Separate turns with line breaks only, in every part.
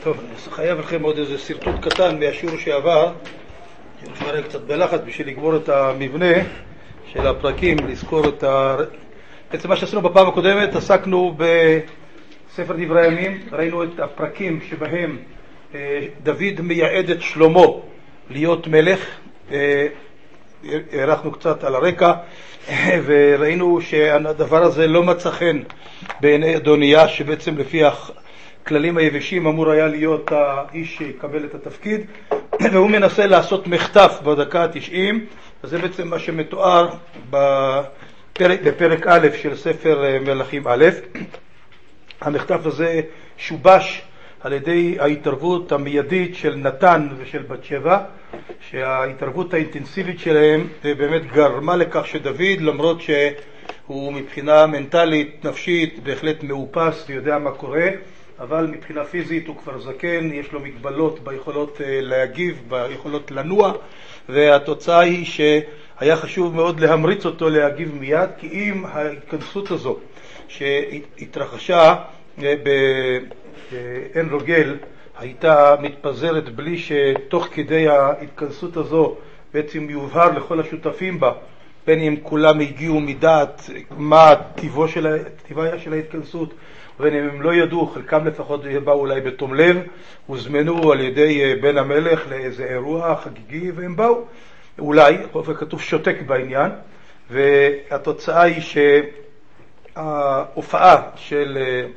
טוב, אני חייב לכם עוד איזה סרטוט קטן מהשיעור שעבר, שמראה קצת בלחץ בשביל לגמור את המבנה של הפרקים, לזכור את בעצם מה שעשינו בפעם הקודמת, עסקנו בספר דברי הימים, ראינו את הפרקים שבהם דוד מייעד את שלמה להיות מלך, הערכנו קצת על הרקע, וראינו שהדבר הזה לא מצא חן בעיני אדוניה, שבעצם לפי הכללים היבשים אמור היה להיות האיש שיקבל את התפקיד, והוא מנסה לעשות מחטף בדקה ה-90, וזה בעצם מה שמתואר בפרק א' של ספר מלכים א'. המחטף הזה שובש על ידי ההתערבות המיידית של נתן ושל בת שבע, שההתערבות האינטנסיבית שלהם באמת גרמה לכך שדוד, למרות שהוא מבחינה מנטלית, נפשית, בהחלט מאופס ויודע מה קורה, אבל מבחינה פיזית הוא כבר זקן, יש לו מגבלות ביכולות להגיב, ביכולות לנוע, והתוצאה היא שהיה חשוב מאוד להמריץ אותו להגיב מיד, כי אם ההתכנסות הזו שהתרחשה בעין רוגל הייתה מתפזרת בלי שתוך כדי ההתכנסות הזו בעצם יובהר לכל השותפים בה, בין אם כולם הגיעו מדעת מה טיבה של ההתכנסות, ובין אם הם לא ידעו, חלקם לפחות באו אולי בתום לב, הוזמנו על ידי בן המלך לאיזה אירוע חגיגי, והם באו אולי, כתוב שותק בעניין, והתוצאה היא שההופעה של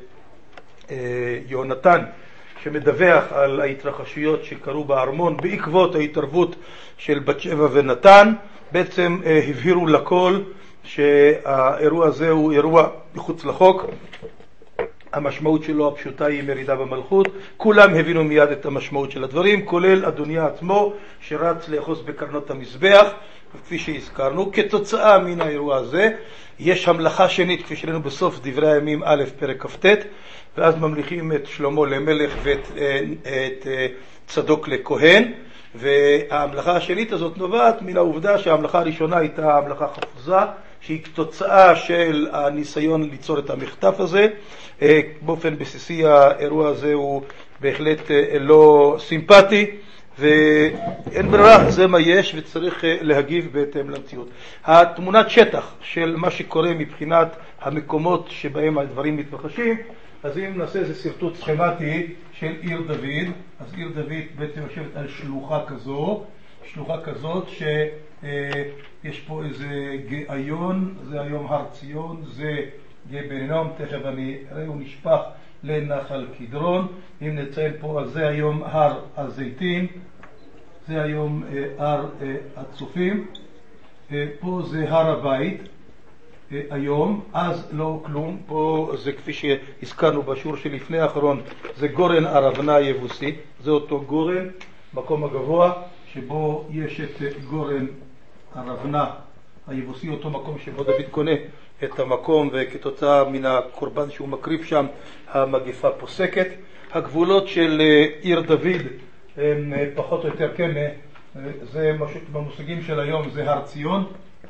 יונתן שמדווח על ההתרחשויות שקרו בארמון בעקבות ההתערבות של בת שבע ונתן, בעצם הבהירו לכל שהאירוע הזה הוא אירוע מחוץ לחוק. המשמעות שלו הפשוטה היא מרידה במלכות. כולם הבינו מיד את המשמעות של הדברים, כולל אדוניה עצמו שרץ לאחוז בקרנות המזבח, כפי שהזכרנו. כתוצאה מן האירוע הזה יש המלכה שנית, כפי שראינו בסוף דברי הימים א' פרק כ"ט, ואז ממליכים את שלמה למלך ואת צדוק לכהן, וההמלכה השנית הזאת נובעת מן העובדה שההמלכה הראשונה הייתה המלכה חפוזה, שהיא תוצאה של הניסיון ליצור את המחטף הזה. באופן בסיסי האירוע הזה הוא בהחלט לא סימפטי, ואין ברירה, זה מה יש וצריך להגיב בהתאם למציאות. התמונת שטח של מה שקורה מבחינת המקומות שבהם הדברים מתרחשים, אז אם נעשה איזה סרטוט סכמטי של עיר דוד, אז עיר דוד בעצם יושבת על שלוחה כזאת שיש פה איזה גאיון, זה היום הר ציון, זה גבעינום, תכף אני אראה, הוא נשפך לנחל קדרון. אם נציין פה, אז זה היום הר הזיתים, זה היום הר הצופים, פה זה הר הבית היום, אז לא כלום, פה זה כפי שהזכרנו בשיעור שלפני האחרון, זה גורן ערבנה יבוסי, זה אותו גורן, מקום הגבוה שבו יש את גורן ערבנה היבוסי, אותו מקום שבו דוד קונה את המקום, וכתוצאה מן הקורבן שהוא מקריב שם המגפה פוסקת. הגבולות של עיר דוד הם פחות או יותר כן, זה במושגים של היום זה הר ציון,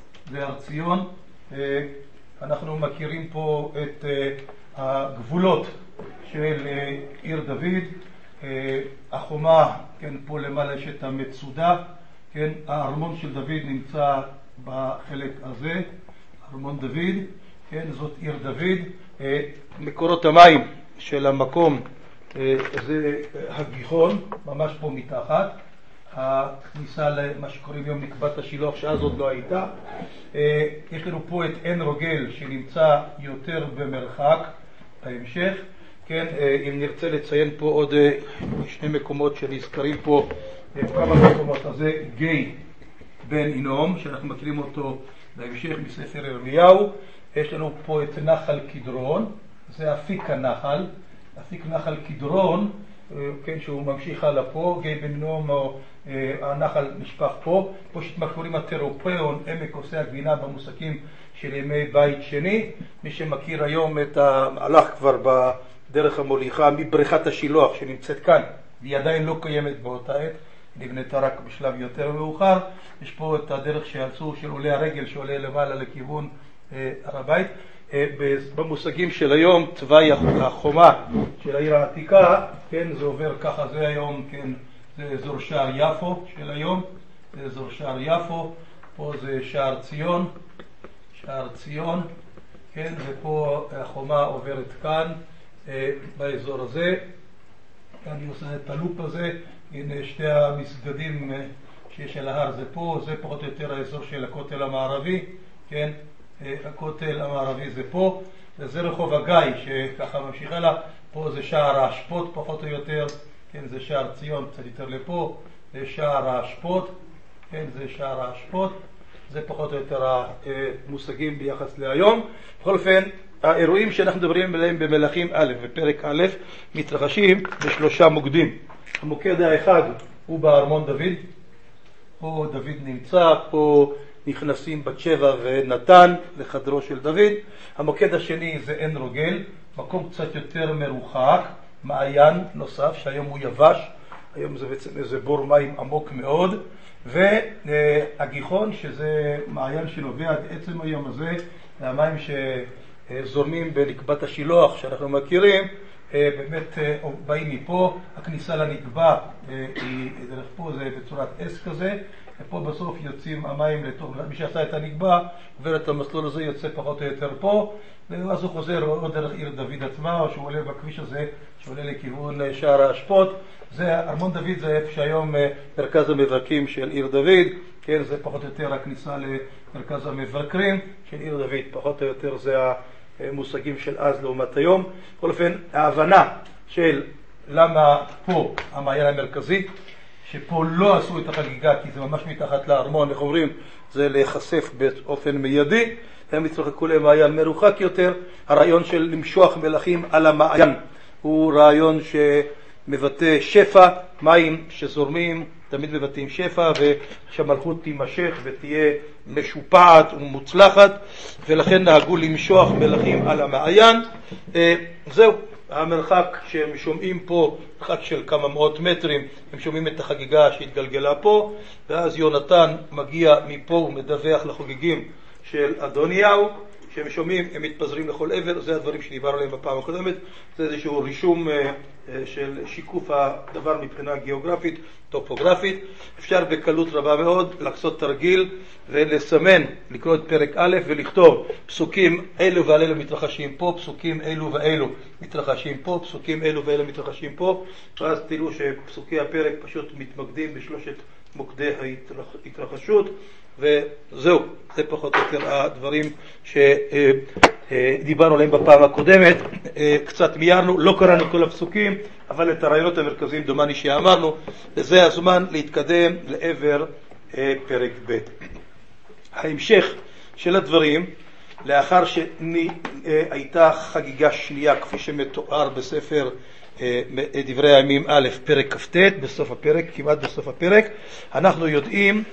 אנחנו מכירים פה את הגבולות של עיר דוד. החומה, כן, פה למעלה יש את המצודה, כן, הארמון של דוד נמצא בחלק הזה, ארמון דוד, כן, זאת עיר דוד. מקורות המים של המקום זה הגיחון, ממש פה מתחת. הכניסה למה שקוראים יום נקבת השילוח, שאז עוד לא הייתה. יש לנו פה את עין רוגל שנמצא יותר במרחק בהמשך, כן. אם נרצה לציין פה עוד שני מקומות שנזכרים פה, כמה מקומות, אז זה גיא בן אינום שאנחנו מכירים אותו בהמשך מספר ירמיהו. יש לנו פה את נחל קדרון, זה אפיק נחל קדרון, כן, שהוא ממשיך הלאה פה, גיא בן אינום, הנחל נשפך פה שמקוראים הטרופאון, עמק עושה הגבינה במושגים של ימי בית שני. מי שמכיר היום הלך כבר בדרך המוליכה מבריכת השילוח שנמצאת כאן, והיא עדיין לא קיימת באותה עת, נבנתה רק בשלב יותר מאוחר. יש פה את הדרך שעשו של עולי הרגל שעולה למעלה לכיוון הר הבית. במושגים של היום, תוואי החומה של העיר העתיקה, כן, זה עובר ככה, זה היום, כן, זה אזור שער יפו של היום, זה אזור שער יפו, פה זה שער ציון, שער ציון, כן, ופה החומה עוברת כאן, באזור הזה. אני עושה את הלופ הזה, הנה שתי המסגדים שיש על ההר, זה פה, זה פחות או יותר האזור של הכותל המערבי, כן, הכותל המערבי זה פה, וזה רחוב הגיא שככה ממשיך הלאה, פה זה שער האשפות פחות או יותר, כן, זה שער ציון קצת יותר לפה, זה שער האשפות, כן, זה שער האשפות, זה פחות או יותר המושגים ביחס להיום. בכל אופן, האירועים שאנחנו מדברים עליהם במלכים א' בפרק א' מתרחשים בשלושה מוקדים. המוקד האחד הוא בארמון דוד, פה דוד נמצא, פה נכנסים בת שבע ונתן לחדרו של דוד. המוקד השני זה עין רוגל, מקום קצת יותר מרוחק, מעיין נוסף שהיום הוא יבש, היום זה בעצם איזה בור מים עמוק מאוד, והגיחון שזה מעיין שנובע עד עצם היום הזה, המים שזורמים בנקבת השילוח שאנחנו מכירים, באמת באים מפה. הכניסה לנקבה היא דרך פה, זה בצורת אס כזה, ופה בסוף יוצאים המים לתוך, מי שעשה את הנקבה עובר את המסלול הזה, יוצא פחות או יותר פה, ואז הוא חוזר או דרך עיר דוד עצמה, או שהוא עולה בכביש הזה שעולה לכיוון שער האשפות. זה ארמון דוד, זה איפה שהיום מרכז המבקרים של עיר דוד, כן, זה פחות או יותר הכניסה למרכז המבקרים של עיר דוד, פחות או יותר זה המושגים של אז לעומת היום. בכל אופן, ההבנה של למה פה המעיין המרכזי, שפה לא עשו את החגיגה כי זה ממש מתחת לארמון, איך אומרים, זה להיחשף באופן מיידי, הם יצטרכו למעיין מרוחק יותר. הרעיון של למשוח מלכים על המעיין הוא רעיון שמבטא שפע, מים שזורמים תמיד מבטאים שפע, ושהמלכות תימשך ותהיה משופעת ומוצלחת, ולכן נהגו למשוח מלכים על המעיין. זהו, המרחק שהם שומעים פה, מרחק של כמה מאות מטרים, הם שומעים את החגיגה שהתגלגלה פה, ואז יונתן מגיע מפה ומדווח לחוגגים של אדוניהו, שהם שומעים, הם מתפזרים לכל עבר. זה הדברים שדיברנו עליהם בפעם הקודמת, זה איזשהו רישום של שיקוף הדבר מבחינה גיאוגרפית, טופוגרפית. אפשר בקלות רבה מאוד לעשות תרגיל ולסמן, לקרוא את פרק א' ולכתוב פסוקים אלו ואלו מתרחשים פה, פסוקים אלו ואלו מתרחשים פה, פסוקים אלו ואלו מתרחשים פה, ואז תראו שפסוקי הפרק פשוט מתמקדים בשלושת מוקדי ההתרחשות, וזהו, זה פחות או יותר הדברים שדיברנו עליהם בפעם הקודמת. קצת מיירנו, לא קראנו כל הפסוקים, אבל את הרעיונות המרכזיים דומני שאמרנו. וזה הזמן להתקדם לעבר פרק ב'. ההמשך של הדברים, לאחר שהייתה חגיגה שנייה כפי שמתואר בספר דברי הימים א' פרק כ"ט, בסוף הפרק, כמעט בסוף הפרק, אנחנו יודעים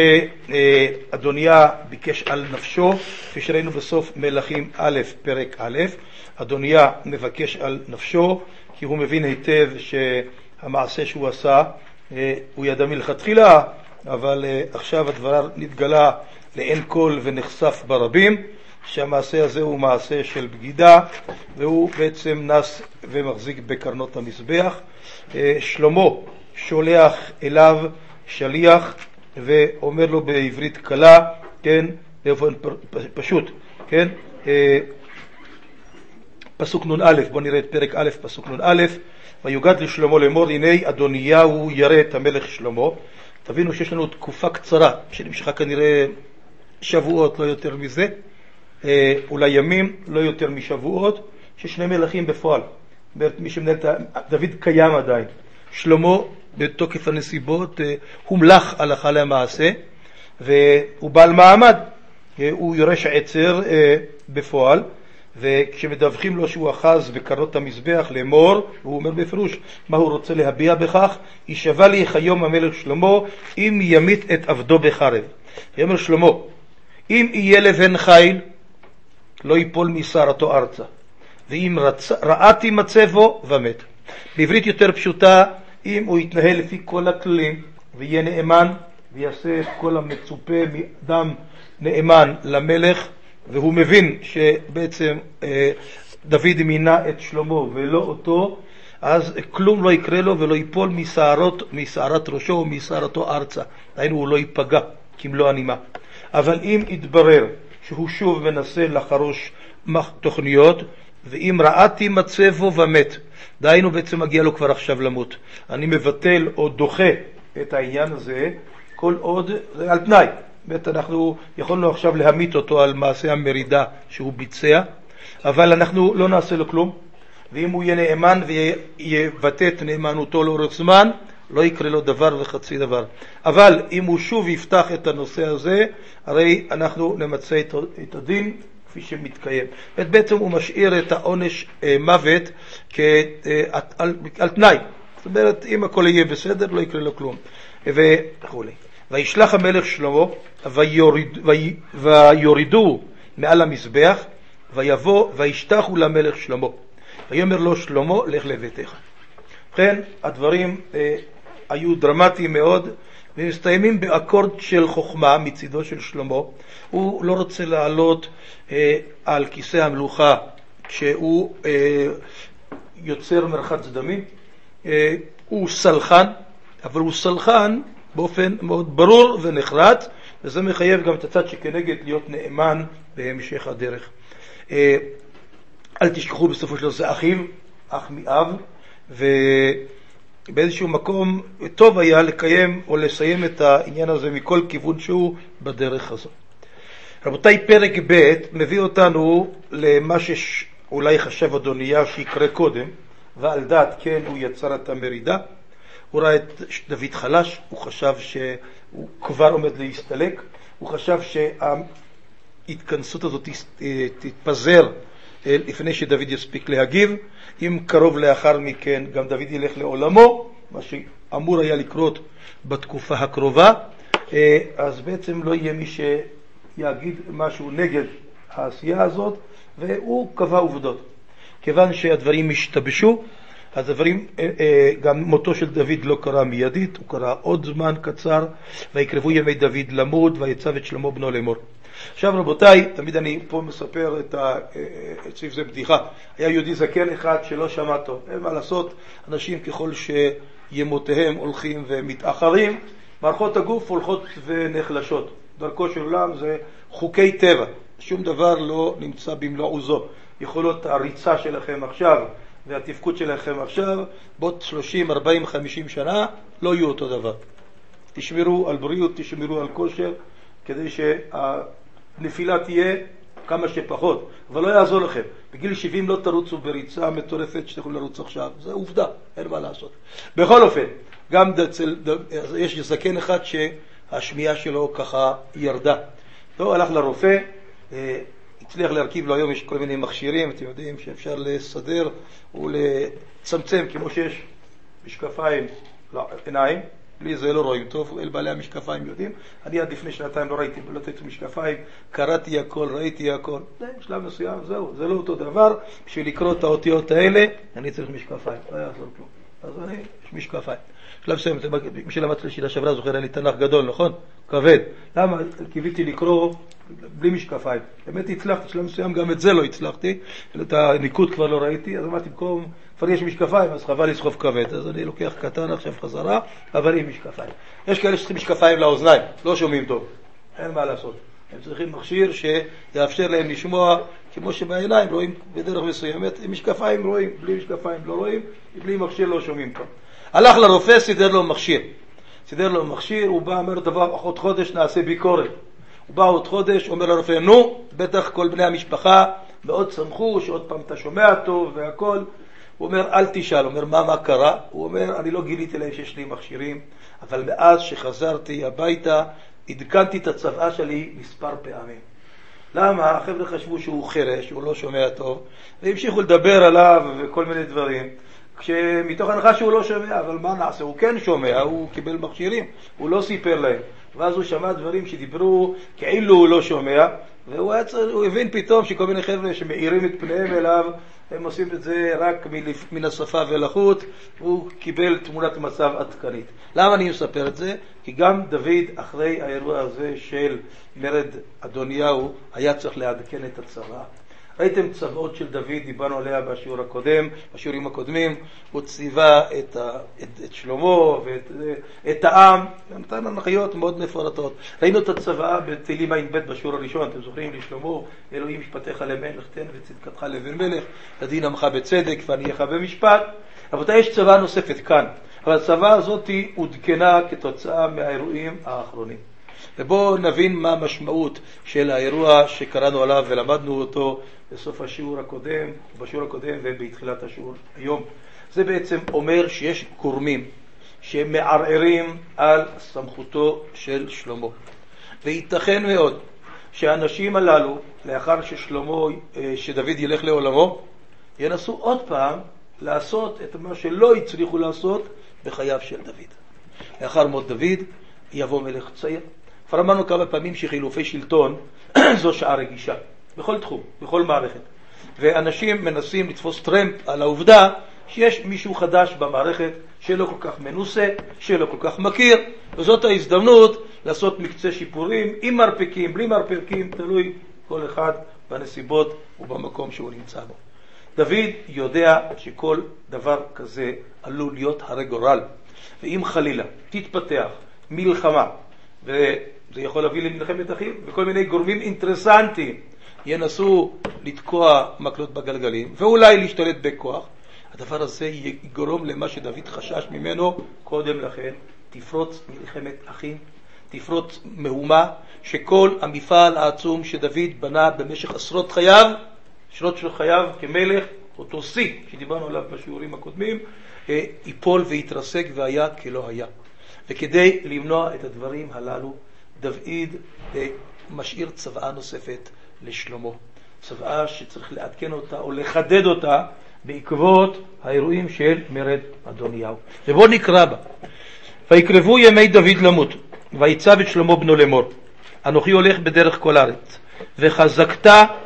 שאדוניה ביקש על נפשו, כפי שראינו בסוף מלכים א' פרק א'. אדוניה מבקש על נפשו כי הוא מבין היטב שהמעשה שהוא עשה הוא ידע מלכתחילה, אבל עכשיו הדבר נתגלה לעין כל ונחשף ברבים, שהמעשה הזה הוא מעשה של בגידה, והוא בעצם נס ומחזיק בקרנות המזבח. שלמה שולח אליו שליח ואומר לו בעברית קלה, כן, באופן פשוט, כן, פסוק נ"א, בוא נראה את פרק א' פסוק נ"א. ויוגד לשלמה לאמור, הנה אדוניהו ירא את המלך שלמה. תבינו שיש לנו תקופה קצרה שנמשכה כנראה שבועות, לא יותר מזה, אולי ימים, לא יותר משבועות, ששני מלכים בפועל. מי שמנהל דוד קיים עדיין, שלמה בתוקף הנסיבות הומלך הלכה למעשה, והוא בעל מעמד, הוא יורש עצר בפועל, וכשמדווחים לו שהוא אחז בקרנות המזבח לאמור, הוא אומר בפירוש מה הוא רוצה להביע בכך, יישבע לי כיום המלך שלמה אם ימית את עבדו בחרב. יאמר שלמה, אם יהיה לבן חיל לא ייפול משערתו ארצה, ואם רעתי מצבו ומת. בעברית יותר פשוטה, אם הוא יתנהל לפי כל הכללים ויהיה נאמן ויעשה את כל המצופה מאדם נאמן למלך, והוא מבין שבעצם דוד מינה את שלמה ולא אותו, אז כלום לא יקרה לו ולא ייפול משערת ראשו או משערתו ארצה. דהיינו הוא לא ייפגע כמלוא הנימה. אבל אם יתברר שהוא שוב מנסה לחרוש תוכניות, ואם ראיתי מצבו ומת, דהיינו בעצם מגיע לו כבר עכשיו למות, אני מבטל או דוחה את העניין הזה, כל עוד זה על תנאי. באמת אנחנו יכולנו עכשיו להמית אותו על מעשה המרידה שהוא ביצע, אבל אנחנו לא נעשה לו כלום, ואם הוא יהיה נאמן ויבטא את נאמנותו לאורך זמן, לא יקרה לו דבר וחצי דבר. אבל אם הוא שוב יפתח את הנושא הזה, הרי אנחנו נמצא את הדין כפי שמתקיים. בעצם הוא משאיר את העונש מוות על תנאי. זאת אומרת, אם הכל יהיה בסדר, לא יקרה לו כלום. וכו'. וישלח המלך שלמה, ויורידו מעל המזבח, ויבוא וישתחו למלך שלמה. ויאמר לו שלמה, לך לביתך. לכן הדברים היו דרמטיים מאוד, ומסתיימים באקורד של חוכמה מצידו של שלמה. הוא לא רוצה לעלות על כיסא המלוכה כשהוא יוצר מרחץ דמים. הוא סלחן, אבל הוא סלחן באופן מאוד ברור ונחרץ, וזה מחייב גם את הצד שכנגד להיות נאמן בהמשך הדרך. אל תשכחו, בסופו של דבר זה אחיו, אח מאב, ובאיזשהו מקום טוב היה לקיים או לסיים את העניין הזה מכל כיוון שהוא בדרך הזו. רבותיי, פרק ב' מביא אותנו למה שאולי חשב אדוניה שיקרה קודם, ועל דעת כן הוא יצר את המרידה. הוא ראה את דוד חלש, הוא חשב שהוא כבר עומד להסתלק, הוא חשב שההתכנסות הזאת תתפזר לפני שדוד יספיק להגיב. אם קרוב לאחר מכן גם דוד ילך לעולמו, מה שאמור היה לקרות בתקופה הקרובה, אז בעצם לא יהיה מי שיגיד משהו נגד העשייה הזאת, והוא קבע עובדות. כיוון שהדברים השתבשו, אז הדברים, גם מותו של דוד לא קרה מיידית, הוא קרה עוד זמן קצר, ויקרבו ימי דוד למות, ויצב את שלמה בנו לאמור. עכשיו רבותיי, תמיד אני פה מספר את סביב זה בדיחה. היה יהודי זקן אחד שלא שמע טוב. אין מה לעשות, אנשים ככל שימותיהם הולכים ומתאחרים, מערכות הגוף הולכות ונחלשות. דרכו של עולם זה חוקי טבע, שום דבר לא נמצא במלוא עוזו. יכולות הריצה שלכם עכשיו והתפקוד שלכם עכשיו, בעוד 30, 40, 50 שנה לא יהיו אותו דבר. תשמרו על בריאות, תשמרו על כושר, כדי שהנפילה תהיה כמה שפחות, אבל לא יעזור לכם. בגיל 70 לא תרוצו בריצה מטורפת שתוכלו לרוץ עכשיו, זה עובדה, אין מה לעשות. בכל אופן, גם יש זקן אחד שהשמיעה שלו ככה ירדה. הוא הלך לרופא, הצליח להרכיב לו, היום יש כל מיני מכשירים, אתם יודעים שאפשר לסדר ולצמצם, כמו שיש משקפיים לעיניים, בלי זה לא רואים טוב, אל בעלי המשקפיים יודעים. אני עד לפני שנתיים לא ראיתי משקפיים, קראתי הכל, ראיתי הכל. בשלב מסוים, זהו, זה לא אותו דבר. בשביל לקרוא את האותיות האלה, אני צריך משקפיים, לא יעזור כלום. אז אני, יש משקפיים. בשלב מסוים, מי שלמד לשיטה שעברה, זוכר, אני תנ"ך גדול, נכון? כבד. למה? קיוויתי לקרוא בלי משקפיים. באמת הצלחתי, בשלב מסוים גם את זה לא הצלחתי, את הניקוד כבר לא ראיתי, אז אמרתי, במקום כבר יש משקפיים, אז חבל לסחוב כבד. אז אני לוקח קטן עכשיו חזרה, אבל עם משקפיים. יש כאלה שצריכים משקפיים לאוזניים, לא שומעים טוב. אין מה לעשות. הם צריכים מכשיר שיאפשר להם לשמוע, כמו שבעיניים רואים בדרך מסוימת, עם משקפיים רואים, בלי משקפיים לא רואים, בלי מכשיר לא שומעים טוב. הלך לרופא, סידר לו מכשיר. הוא בא, אומר דבר, עוד חודש נעשה ביקורת. הוא בא עוד חודש, אומר לרופא, נו, בטח כל בני המשפחה מאוד שמחו, שעוד פעם אתה שומע טוב והכל. הוא אומר, אל תשאל. הוא אומר, מה קרה? הוא אומר, אני לא גיליתי להם שיש לי מכשירים, אבל מאז שחזרתי הביתה, עדכנתי את הצבעה שלי מספר פעמים. למה? החבר'ה חשבו שהוא חרש, שהוא לא שומע טוב, והמשיכו לדבר עליו וכל מיני דברים. כשמתוך הנחה שהוא לא שומע, אבל מה נעשה? הוא כן שומע, הוא קיבל מכשירים, הוא לא סיפר להם. ואז הוא שמע דברים שדיברו כאילו הוא לא שומע, והוא הבין פתאום שכל מיני חבר'ה שמאירים את פניהם אליו, הם עושים את זה רק מן השפה ולחוט, הוא קיבל תמונת מצב עדכנית. למה אני מספר את זה? כי גם דוד אחרי האירוע הזה של מרד אדוניהו היה צריך לעדכן את הצבא. ראיתם צבאות של דוד, דיברנו עליה בשיעורים הקודמים, הוא ציווה את שלמה ואת העם, נתן הנחיות מאוד מפורטות. ראינו את הצבא בתהילים ע"ב בשיעור הראשון, אתם זוכרים לשלמה, אלוהים משפטיך למלך תן וצדקתך לבן מלך, לדין עמך בצדק וענייך במשפט. רבותיי, יש צבא נוספת כאן, אבל הצבא הזאת עודכנה כתוצאה מהאירועים האחרונים. ובואו נבין מה המשמעות של האירוע שקראנו עליו ולמדנו אותו בסוף בשיעור הקודם ובתחילת השיעור היום. זה בעצם אומר שיש גורמים שמערערים על סמכותו של שלמה. וייתכן מאוד שהאנשים הללו, לאחר שדוד ילך לעולמו, ינסו עוד פעם לעשות את מה שלא הצליחו לעשות בחייו של דוד. לאחר מות דוד יבוא מלך צעיר. כבר אמרנו כמה פעמים שחילופי שלטון זו שעה רגישה, בכל תחום, בכל מערכת. ואנשים מנסים לתפוס טרמפ על העובדה שיש מישהו חדש במערכת שלא כל כך מנוסה, שלא כל כך מכיר, וזאת ההזדמנות לעשות מקצה שיפורים, עם מרפקים, בלי מרפקים, תלוי כל אחד בנסיבות ובמקום שהוא נמצא בו. דוד יודע שכל דבר כזה עלול להיות הרי גורל, ואם חלילה תתפתח מלחמה, וזה יכול להביא למלחמת אחים, וכל מיני גורמים אינטרסנטיים ינסו לתקוע מקלות בגלגלים, ואולי להשתלט בכוח, הדבר הזה יגרום למה שדוד חשש ממנו קודם לכן, תפרוץ מלחמת אחים, תפרוץ מהומה, שכל המפעל העצום שדוד בנה במשך עשרות של חייו כמלך, אותו שיא שדיברנו עליו בשיעורים הקודמים, ייפול ויתרסק והיה כלא היה. וכדי למנוע את הדברים הללו, דוד משאיר צוואה נוספת לשלמה. צוואה שצריך לעדכן אותה או לחדד אותה בעקבות האירועים של מרד אדוניהו. ובוא נקרא בה. ויקרבו ימי דוד למות, ויצב את שלמה בנו לאמור, אנוכי הולך בדרך כל הארץ, וחזקת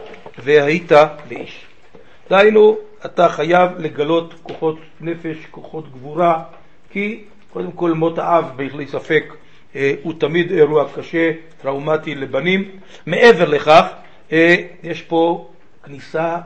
והיית לאיש. דהיינו, אתה חייב לגלות כוחות נפש, כוחות גבורה, כי קודם כל מות האב בהכלי ספק הוא תמיד אירוע קשה, טראומטי לבנים. מעבר לכך, יש פה כניסה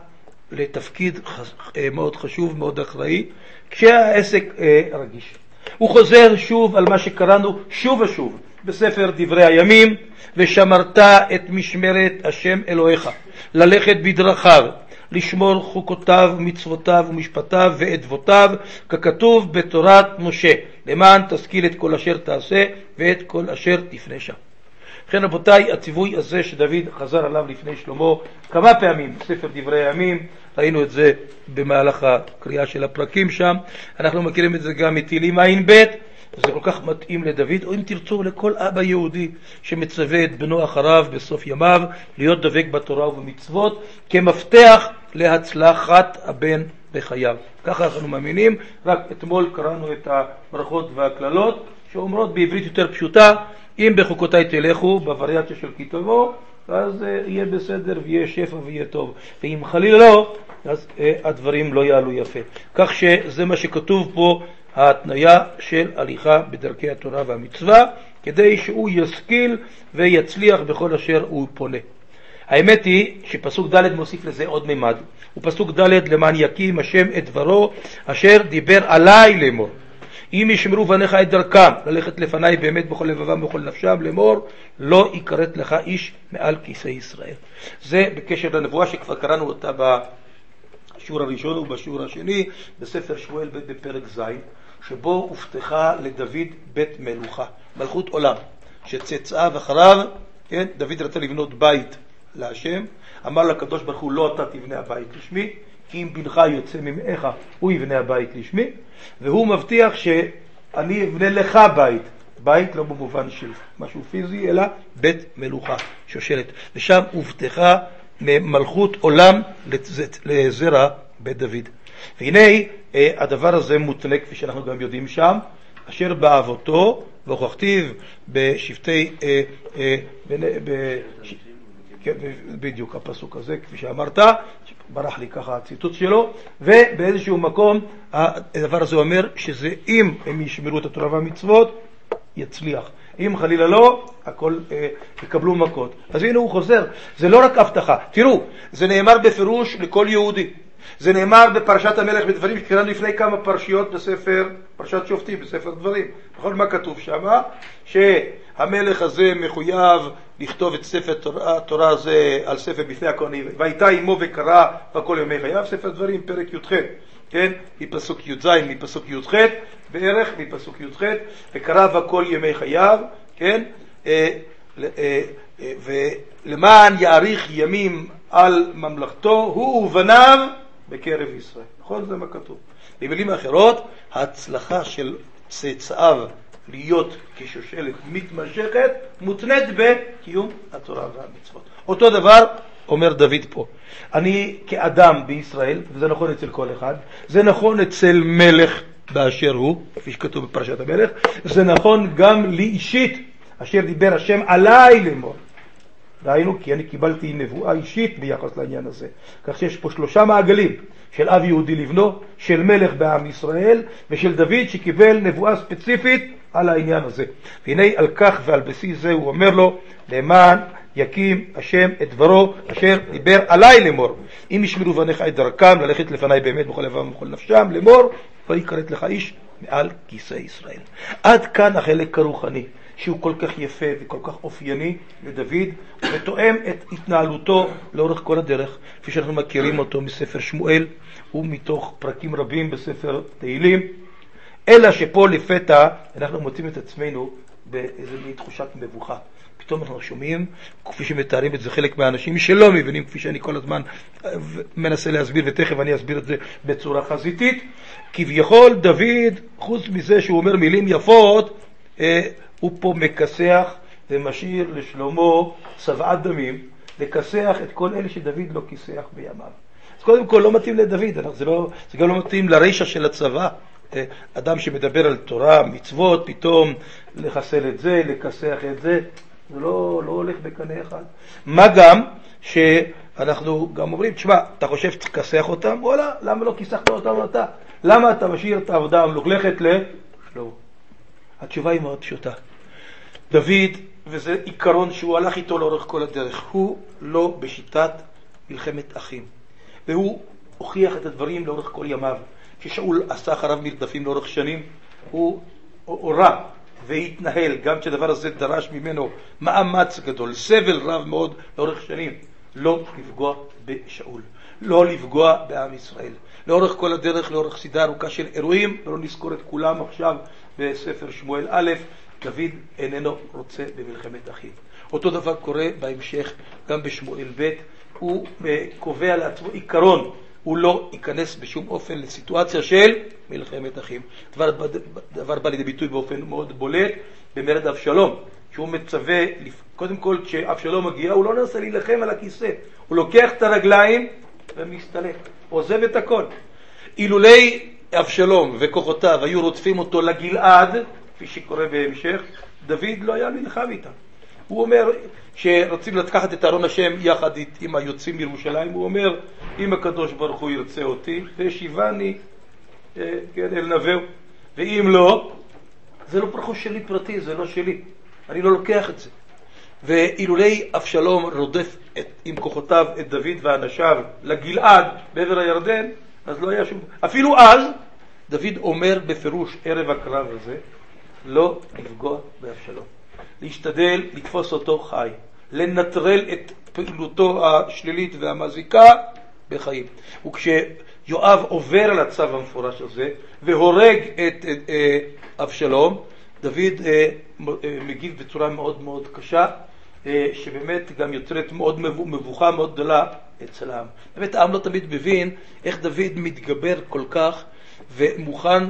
לתפקיד מאוד חשוב, מאוד אחראי, כשהעסק רגיש. הוא חוזר שוב על מה שקראנו שוב ושוב בספר דברי הימים, ושמרת את משמרת השם אלוהיך, ללכת בדרכיו, לשמור חוקותיו ומצוותיו ומשפטיו ואדבותיו, ככתוב בתורת משה, למען תשכיל את כל אשר תעשה ואת כל אשר תפנה שם. לכן רבותיי, הציווי הזה שדוד חזר עליו לפני שלמה כמה פעמים בספר דברי הימים, ראינו את זה במהלך הקריאה של הפרקים שם, אנחנו מכירים את זה גם מתהילים ע"ב, זה כל כך מתאים לדוד, או אם תרצו לכל אבא יהודי שמצווה את בנו אחריו בסוף ימיו, להיות דבק בתורה ובמצוות, כמפתח להצלחת הבן בחייו. ככה אנחנו מאמינים. רק אתמול קראנו את הברכות והכללות, שאומרות בעברית יותר פשוטה, אם בחוקותיי תלכו, בווריאציה של כי תבוא, אז יהיה בסדר ויהיה שפע ויהיה טוב. ואם חלילה לא, אז הדברים לא יעלו יפה. כך שזה מה שכתוב פה, ההתניה של הליכה בדרכי התורה והמצווה, כדי שהוא ישכיל ויצליח בכל אשר הוא פונה. האמת היא שפסוק ד' מוסיף לזה עוד ממד. ופסוק ד' למען יקים השם את דברו אשר דיבר עליי לאמור. אם ישמרו בניך את דרכם, ללכת לפניי באמת בכל לבבם ובכל נפשם, לאמור, לא יקראת לך איש מעל כיסא ישראל. זה בקשר לנבואה שכבר קראנו אותה בשיעור הראשון ובשיעור השני, בספר שמואל ב' בפרק ז', שבו הובטחה לדוד בית מלוכה, מלכות עולם, שצאצאיו אחריו, כן, דוד רצה לבנות בית להשם, אמר לקדוש ברוך הוא, לא אתה תבנה הבית לשמי, כי אם בנך יוצא ממאיך, הוא יבנה הבית לשמי, והוא מבטיח שאני אבנה לך בית, בית לא במובן של משהו פיזי, אלא בית מלוכה, שושלת, ושם הובטחה מלכות עולם לזרע בית דוד. והנה הדבר הזה מותנה, כפי שאנחנו גם יודעים שם, אשר באבותו, והוכחתיו בשבטי כן, בדיוק הפסוק הזה, כפי שאמרת, ברח לי ככה הציטוט שלו, ובאיזשהו מקום הדבר הזה אומר שזה אם הם ישמרו את התורה והמצוות, יצליח. אם חלילה לא, הכל יקבלו מכות. אז הנה הוא חוזר, זה לא רק הבטחה. תראו, זה נאמר בפירוש לכל יהודי. זה נאמר בפרשת המלך בדברים שקראנו לפני כמה פרשיות בספר, פרשת שופטים, בספר דברים. בכל מה כתוב שם, שהמלך הזה מחויב לכתוב את ספר התורה הזה על ספר בפני הכהנים. והייתה עמו וקרא בכל ימי חייו, ספר דברים, פרק י"ח. כן? מפסוק י"ז, מפסוק י"ח, בערך מפסוק י"ח, וקרא בכל ימי חייו, כן? ולמען יאריך ימים על ממלכתו, הוא ובניו בקרב ישראל. נכון? זה מה כתוב. במילים אחרות, ההצלחה של צאצאיו להיות כשושלת מתמשכת, מותנית בקיום התורה והמצוות. אותו דבר אומר דוד פה. אני כאדם בישראל, וזה נכון אצל כל אחד, זה נכון אצל מלך באשר הוא, כפי שכתוב בפרשת המלך, זה נכון גם לי אישית, אשר דיבר השם עליי לאמור. דהיינו, כי אני קיבלתי נבואה אישית ביחס לעניין הזה. כך שיש פה 3 מעגלים, של אב יהודי לבנו, של מלך בעם ישראל, ושל דוד שקיבל נבואה ספציפית על העניין הזה. והנה על כך ועל בסיס זה הוא אומר לו, למען יקים השם את דברו אשר דיבר עליי לאמור. אם ישמרו בניך את דרכם, ללכת לפניי באמת בכל לבבם ובכל נפשם, לאמור, ויכרת לך איש מעל כיסא ישראל. עד כאן החלק הרוחני, שהוא כל כך יפה וכל כך אופייני לדוד, ותואם את התנהלותו לאורך כל הדרך, כפי שאנחנו מכירים אותו מספר שמואל, ומתוך פרקים רבים בספר תהילים, אלא שפה לפתע אנחנו מוצאים את עצמנו באיזו תחושת מבוכה. פתאום אנחנו שומעים, כפי שמתארים את זה חלק מהאנשים שלא מבינים, כפי שאני כל הזמן מנסה להסביר, ותכף אני אסביר את זה בצורה חזיתית, כביכול דוד, חוץ מזה שהוא אומר מילים יפות, הוא פה מקסח ומשאיר לשלמה צוואת דמים, לקסח את כל אלה שדוד לא כיסח בימיו. אז קודם כל לא מתאים לדוד, זה גם לא מתאים לרישה של הצבא. אדם שמדבר על תורה, מצוות, פתאום לחסל את זה, לקסח את זה, זה לא הולך בקנה אחד. מה גם שאנחנו גם אומרים, תשמע, אתה חושב שתכסח אותם? וואלה, למה לא כיסחת אותם אתה? למה אתה משאיר את העבודה המלוכלכת לא. התשובה היא מאוד פשוטה. דוד, וזה עיקרון שהוא הלך איתו לאורך כל הדרך, הוא לא בשיטת מלחמת אחים. והוא הוכיח את הדברים לאורך כל ימיו. כששאול עשה אחריו מרדפים לאורך שנים, הוא הורה והתנהל, גם כשהדבר הזה דרש ממנו מאמץ גדול, סבל רב מאוד לאורך שנים, לא לפגוע בשאול, לא לפגוע בעם ישראל. לאורך כל הדרך, לאורך סדרה ארוכה של אירועים, ולא נזכור את כולם עכשיו בספר שמואל א', דוד איננו רוצה במלחמת אחים. אותו דבר קורה בהמשך גם בשמואל ב', הוא קובע לעצמו עיקרון, הוא לא ייכנס בשום אופן לסיטואציה של מלחמת אחים. דבר בא לידי ביטוי באופן מאוד בולט במרד אבשלום, שהוא מצווה, קודם כל כשאבשלום מגיע, הוא לא ננסה להילחם על הכיסא, הוא לוקח את הרגליים ומסתלק, עוזב את הכל. אילולי אבשלום וכוחותיו היו רודפים אותו לגלעד, כפי שקורה בהמשך, דוד לא היה נלחם איתם. הוא אומר שרוצים לקחת את ארון השם יחד עם היוצאים מירושלים, הוא אומר, אם הקדוש ברוך הוא ירצה אותי, והשיבני אל נבהו, ואם לא, זה לא פרחוש שלי פרטי, זה לא שלי, אני לא לוקח את זה. ואילולי אבשלום רודף עם כוחותיו את דוד ואנשיו לגלעד בעבר הירדן, אז לא היה שום... אפילו אז דוד אומר בפירוש ערב הקרב הזה, לא לפגוע באבשלום. להשתדל לתפוס אותו חי, לנטרל את פעילותו השלילית והמזיקה בחיים. וכשיואב עובר על הצו המפורש הזה והורג את אבשלום, דוד מגיב בצורה מאוד מאוד קשה, שבאמת גם יוצרת מאוד מבוכה מאוד גדולה אצל העם. באמת העם לא תמיד מבין איך דוד מתגבר כל כך ומוכן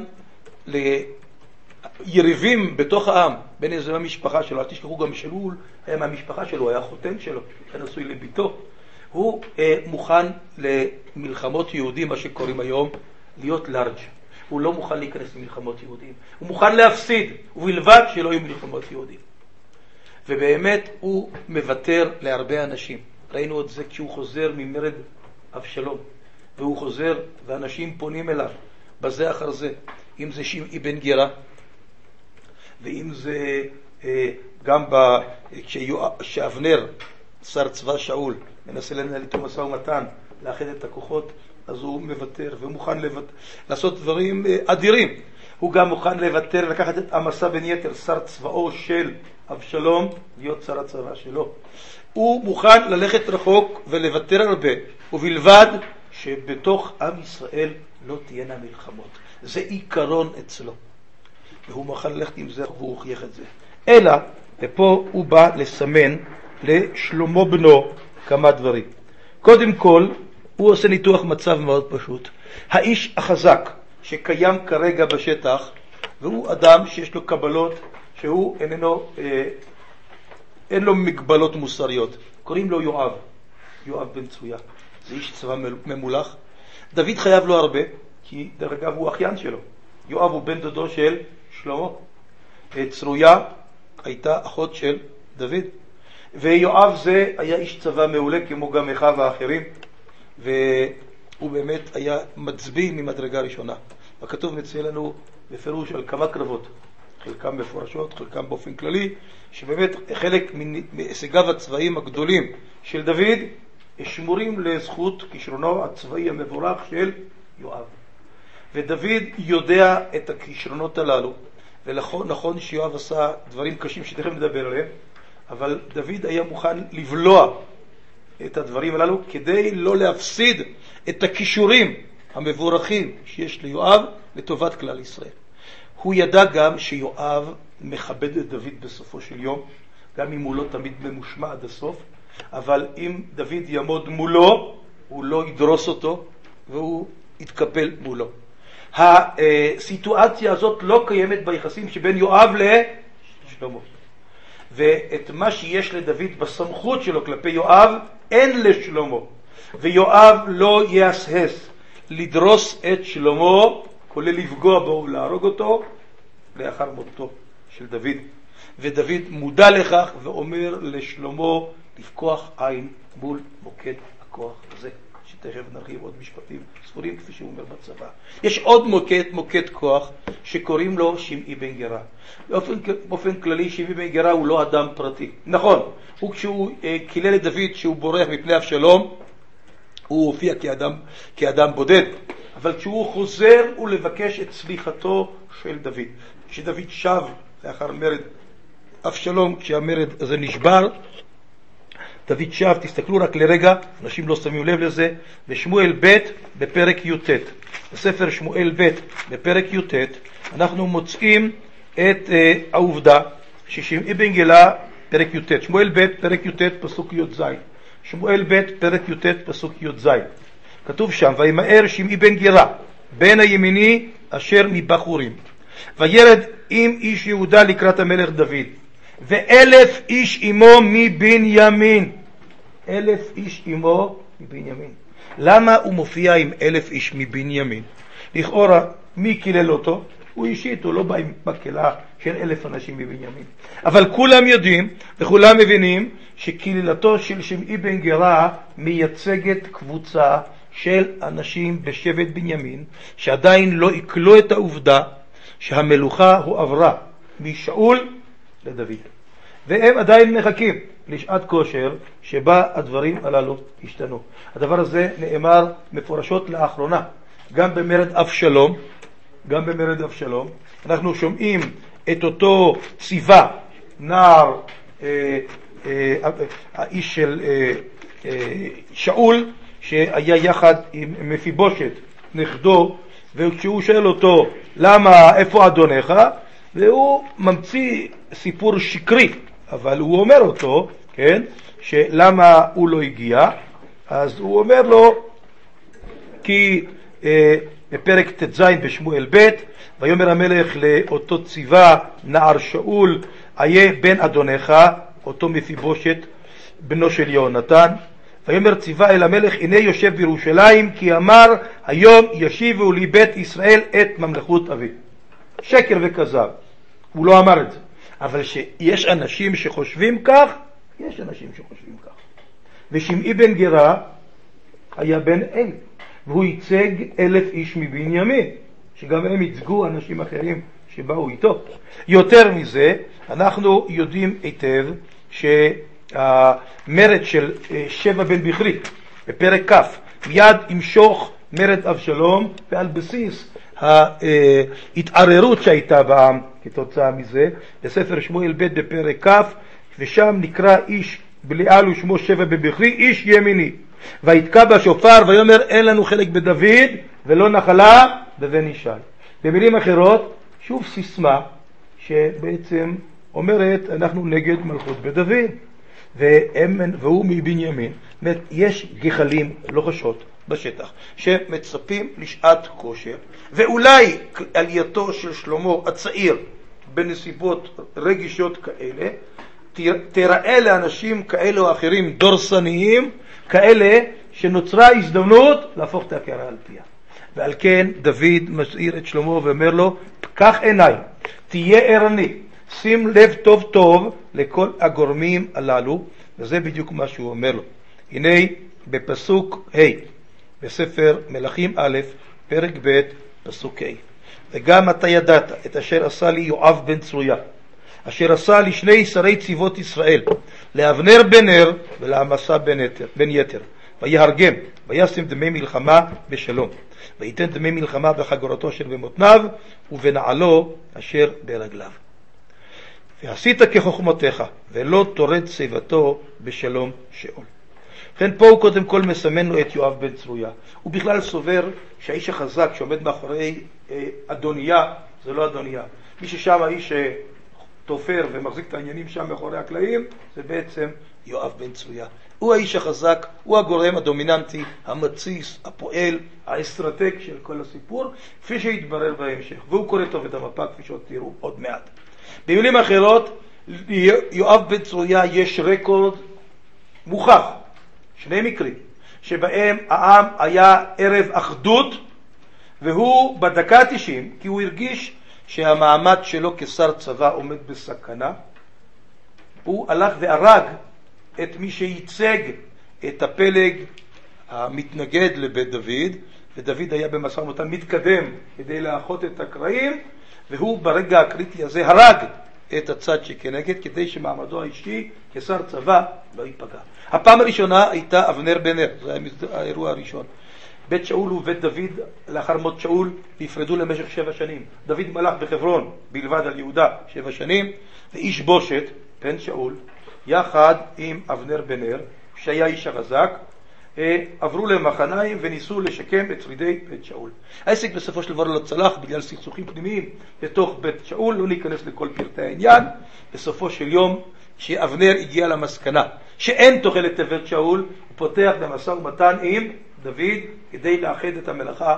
יריבים בתוך העם, בין איזה המשפחה שלו, אל תשכחו גם שאול היה מהמשפחה שלו, היה חותן שלו, היה נשוי לביתו. הוא מוכן למלחמות יהודים, מה שקוראים היום, להיות לארג'. הוא לא מוכן להיכנס למלחמות יהודים. הוא מוכן להפסיד, ובלבד שלא יהיו מלחמות יהודים. ובאמת הוא מוותר להרבה אנשים. ראינו את זה כשהוא חוזר ממרד אבשלום, והוא חוזר ואנשים פונים אליו בזה אחר זה, אם זה שמעי בן גרה, ואם זה גם כשאבנר שר צבא שאול מנסה לנהל איתו משא ומתן לאחד את הכוחות, אז הוא מוותר ומוכן לעשות דברים אדירים. הוא גם מוכן לוותר, לקחת את אמסה בן יתר, שר צבאו של אבשלום, להיות שר הצבא שלו. הוא מוכן ללכת רחוק ולוותר הרבה, ובלבד שבתוך עם ישראל לא תהיינה מלחמות. זה עיקרון אצלו, והוא מוכן ללכת עם זה והוא הוכיח את זה. אלא, ופה הוא בא לסמן לשלמה בנו כמה דברים. קודם כל, הוא עושה ניתוח מצב מאוד פשוט. האיש החזק שקיים כרגע בשטח, והוא אדם שיש לו קבלות, שהוא אין לו מגבלות מוסריות. קוראים לו יואב, יואב בן צרויה. זה איש צבא ממולח. דוד חייב לו הרבה, כי דרך אגב הוא אחיין שלו. יואב הוא בן דודו של שלמה. צרויה הייתה אחות של דוד. ויואב זה היה איש צבא מעולה כמו גם אחיו האחרים, והוא באמת היה מצביא ממדרגה ראשונה. הכתוב מציין לנו בפירוש על כמה קרבות, חלקם מפורשות, חלקם באופן כללי, שבאמת חלק מהישגיו הצבאיים הגדולים של דוד שמורים לזכות כישרונו הצבאי המבורך של יואב. ודוד יודע את הכישרונות הללו, ונכון שיואב עשה דברים קשים שתכף נדבר עליהם, אבל דוד היה מוכן לבלוע את הדברים הללו כדי לא להפסיד את הכישורים המבורכים שיש ליואב לטובת כלל ישראל. הוא ידע גם שיואב מכבד את דוד בסופו של יום, גם אם הוא לא תמיד ממושמע עד הסוף, אבל אם דוד יעמוד מולו, הוא לא ידרוס אותו והוא יתקפל מולו. הסיטואציה הזאת לא קיימת ביחסים שבין יואב לשלמה. ואת מה שיש לדוד בסמכות שלו כלפי יואב, אין לשלמה. ויואב לא יהסס לדרוס את שלמה, כולל לפגוע בו ולהרוג אותו, לאחר מותו של דוד. ודוד מודע לכך ואומר לשלמה לפקוח עין מול מוקד הכוח הזה, שתכף נרחיב עוד משפטים ספורים כפי שהוא אומר בצבא. יש עוד מוקד כוח שקוראים לו שמעי בן גרה. באופן כללי שמעי בן גרה הוא לא אדם פרטי. נכון, כשהוא קילל את דוד שהוא בורח מפני אבשלום, הוא הופיע כאדם בודד, אבל כשהוא חוזר הוא לבקש את סליחתו של דוד. כשדוד שב לאחר מרד אבשלום, כשהמרד הזה נשבר, דוד שב, תסתכלו רק לרגע, אנשים לא שמים לב לזה, בשמואל ב' בפרק י"ט. בספר שמואל ב' בפרק י"ט אנחנו מוצאים את העובדה ששמעי בן גרה, פרק י"ט, שמואל ב' פרק י"ט פסוק י"ז. שמואל ב' פרק י"ט פסוק י"ז. כתוב שם, וימהר שמעי בן גרה בן הימיני אשר מבחורים, וירד עם איש יהודה לקראת המלך דוד, ו1,000 איש עמו מבנימין. 1,000 איש עמו מבנימין. למה הוא מופיע עם 1,000 איש מבנימין? לכאורה, מי קילל אותו? הוא אישית, הוא לא בא עם מקהלה של 1,000 אנשים מבנימין. אבל כולם יודעים וכולם מבינים שקיללתו של שמעי בן גרה מייצגת קבוצה של אנשים בשבט בנימין, שעדיין לא עיכלו את העובדה שהמלוכה הועברה משאול לדוד. והם עדיין מחכים לשעת כושר שבה הדברים הללו השתנו. הדבר הזה נאמר מפורשות לאחרונה, גם במרד אבשלום, אנחנו שומעים את אותו ציווה, נער, האיש של שאול, שהיה יחד עם מפיבושת, נכדו, וכשהוא שואל אותו, למה, איפה אדונך? והוא ממציא סיפור שקרי, אבל הוא אומר אותו, כן, שלמה הוא לא הגיע, אז הוא אומר לו, כי בפרק ט"ז בשמואל ב', ויאמר המלך לאותו ציווה, נער שאול, איה בן אדונך, אותו מפיבושת, בנו של יהונתן, ויאמר ציווה אל המלך, הנה יושב בירושלים, כי אמר, היום ישיבו לי בית ישראל את ממלכות אבי. שקר וכזב. הוא לא אמר את זה. אבל שיש אנשים שחושבים כך, יש אנשים שחושבים כך. ושמעי בן גרה היה בן 1,000, והוא ייצג 1,000 איש מבנימין, שגם הם ייצגו אנשים אחרים שבאו איתו. יותר מזה, אנחנו יודעים היטב שהמרד של שבע בן בכרי בפרק כ' מיד ימשוך מרד אבשלום, ועל בסיס ההתערערות שהייתה בעם כתוצאה מזה, בספר שמואל ב' בפרק כ', ושם נקרא איש בליעל ושמו שבע בן בכרי, איש ימיני, ויתקע בשופר ויאמר אין לנו חלק בדוד ולא נחלה בבן ישי. במילים אחרות, שוב סיסמה שבעצם אומרת אנחנו נגד מלכות בדוד, והוא מבנימין. יש גחלים לוחשות בשטח שמצפים לשעת כושר, ואולי עלייתו של שלמה הצעיר בנסיבות רגישות כאלה תראה לאנשים כאלה או אחרים דורסניים, כאלה שנוצרה הזדמנות להפוך את הקערה על פיה. ועל כן דוד מזהיר את שלמה ואומר לו, פקח עיניים, תהיה ערני, שים לב טוב טוב לכל הגורמים הללו, וזה בדיוק מה שהוא אומר לו. הנה בפסוק ה' בספר מלכים א' פרק ב' פסוק ה', וגם אתה ידעת את אשר עשה לי יואב בן צרויה, אשר עשה לי שני שרי צבאות ישראל, לאבנר בן נר ולעמסה בן יתר, ויהרגם וישם דמי מלחמה בשלום, ויתן דמי מלחמה בחגורתו של במותניו ובנעלו אשר ברגליו. ועשית כחוכמתך ולא תורד שיבתו בשלום שאול. לכן פה הוא קודם כל מסמן לו את יואב בן צרויה. הוא בכלל סובר שהאיש החזק שעומד מאחורי אדוניה זה לא אדוניה. מי ששם האיש תופר ומחזיק את העניינים שם מאחורי הקלעים זה בעצם יואב בן צרויה. הוא האיש החזק, הוא הגורם הדומיננטי, המציס, הפועל, האסטרטג של כל הסיפור, כפי שהתברר בהמשך. והוא קורא טוב את המפה כפי שעוד תראו עוד מעט. במילים אחרות, יואב בן צרויה יש רקורד מוכח, שני מקרים, שבהם העם היה ערב אחדות, והוא בדקה 90, כי הוא הרגיש שהמעמד שלו כשר צבא עומד בסכנה, הוא הלך והרג את מי שייצג את הפלג המתנגד לבית דוד, ודוד היה במשא ומתן מתקדם כדי לאחות את הקרעים, והוא ברגע הקריטי הזה הרג את הצד שכנגד, כדי שמעמדו האישי כשר צבא לא ייפגע. הפעם הראשונה הייתה אבנר בן נר, זה האירוע הראשון. בית שאול ובית דוד לאחר מות שאול נפרדו למשך 7 שנים. דוד מלך בחברון בלבד על יהודה 7 שנים, ואיש בושת, בן שאול, יחד עם אבנר בן נר, שהיה איש החזק, עברו למחניים וניסו לשקם את שרידי בית שאול. העסק בסופו של דבר לא צלח בגלל סכסוכים פנימיים בתוך בית שאול, לא ניכנס לכל פרטי העניין. בסופו של יום שאבנר הגיע למסקנה שאין תוחלת לבית שאול, הוא פותח במשא ומתן עם דוד כדי לאחד את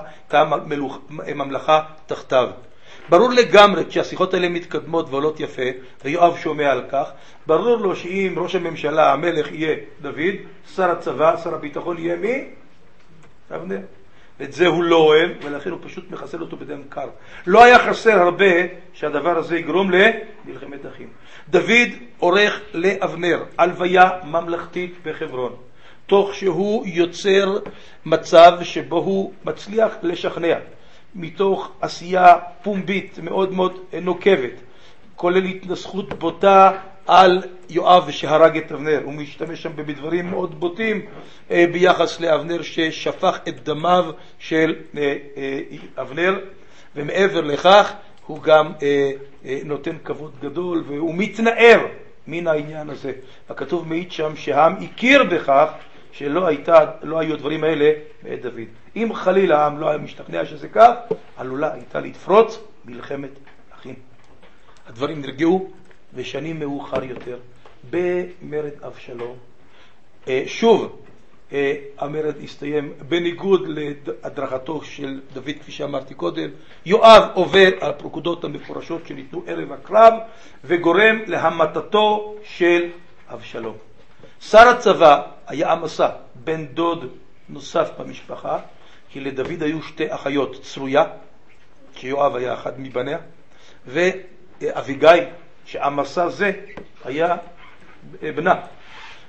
הממלכה תחתיו. ברור לגמרי כשהשיחות האלה מתקדמות ועולות יפה, ויואב שומע על כך, ברור לו שאם ראש הממשלה, המלך יהיה דוד, שר הצבא, שר הביטחון יהיה מי? אבנר. ואת זה הוא לא אוהב, ולכן הוא פשוט מחסל אותו בדם קר. לא היה חסר הרבה שהדבר הזה יגרום למלחמת אחים. דוד עורך לאבנר הלוויה ממלכתית בחברון, תוך שהוא יוצר מצב שבו הוא מצליח לשכנע, מתוך עשייה פומבית מאוד מאוד נוקבת, כולל התנסחות בוטה על יואב שהרג את אבנר. הוא משתמש שם בדברים מאוד בוטים ביחס לאבנר ששפך את דמיו של אבנר, ומעבר לכך הוא גם נותן כבוד גדול והוא מתנער מן העניין הזה. הכתוב מעיד שם שהעם הכיר בכך שלא היו דברים האלה בעת דוד. אם חלילה העם לא היה משתכנע שזה כך, עלולה הייתה להתפרוץ מלחמת אחים. הדברים נרגעו, ושנים מאוחר יותר במרד אבשלום שוב המרד הסתיים בניגוד להדרכתו של דוד, כפי שאמרתי קודם. יואב עובר על הפקודות המפורשות שניתנו ערב הקרב וגורם להמתתו של אבשלום. שר הצבא היה עמסה, בן דוד נוסף במשפחה, כי לדוד היו 2 אחיות, צרויה שיואב היה אחד מבניה, ואביגיל שעמסה זה היה בנה.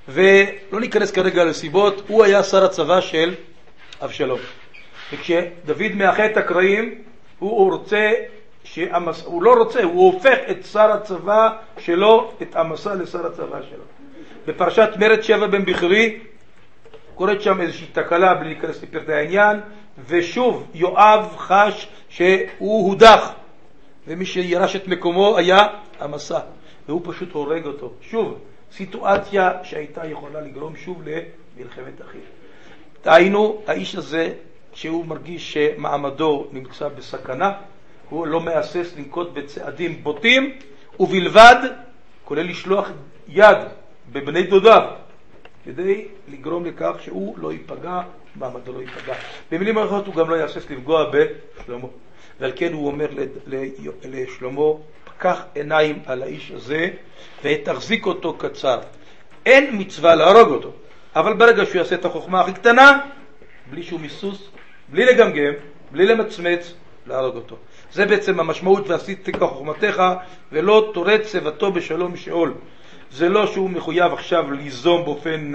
ולא ניכנס כרגע לסיבות, הוא היה שר הצבא של אבשלום. וכשדוד מאחה את הקרעים, הוא רוצה, הוא לא רוצה, הוא הופך את שר הצבא שלו, את אמסה לשר הצבא שלו. בפרשת מרד 7 בן בכרי, קורית שם איזושהי תקלה בלי להיכנס לפרטי העניין, ושוב יואב חש שהוא הודח, ומי שירש את מקומו היה אמסה, והוא פשוט הורג אותו. שוב, סיטואציה שהייתה יכולה לגרום שוב למלחמת אחים. דהיינו, האיש הזה, שהוא מרגיש שמעמדו נמצא בסכנה, הוא לא מהסס לנקוט בצעדים בוטים, ובלבד, כולל לשלוח יד בבני דודיו, כדי לגרום לכך שהוא לא ייפגע, מעמדו לא ייפגע. במילים אחרות הוא גם לא יהסס לפגוע בשלמה. ועל כן הוא אומר לשלמה, פקח עיניים על האיש הזה ותחזיק אותו קצר. אין מצווה להרוג אותו, אבל ברגע שהוא יעשה את החוכמה הכי קטנה, בלי שום מיסוס, בלי לגמגם, בלי למצמץ, להרוג אותו. זה בעצם המשמעות, ועשית כחוכמתך ולא תורד צוותו בשלום שאול. זה לא שהוא מחויב עכשיו ליזום באופן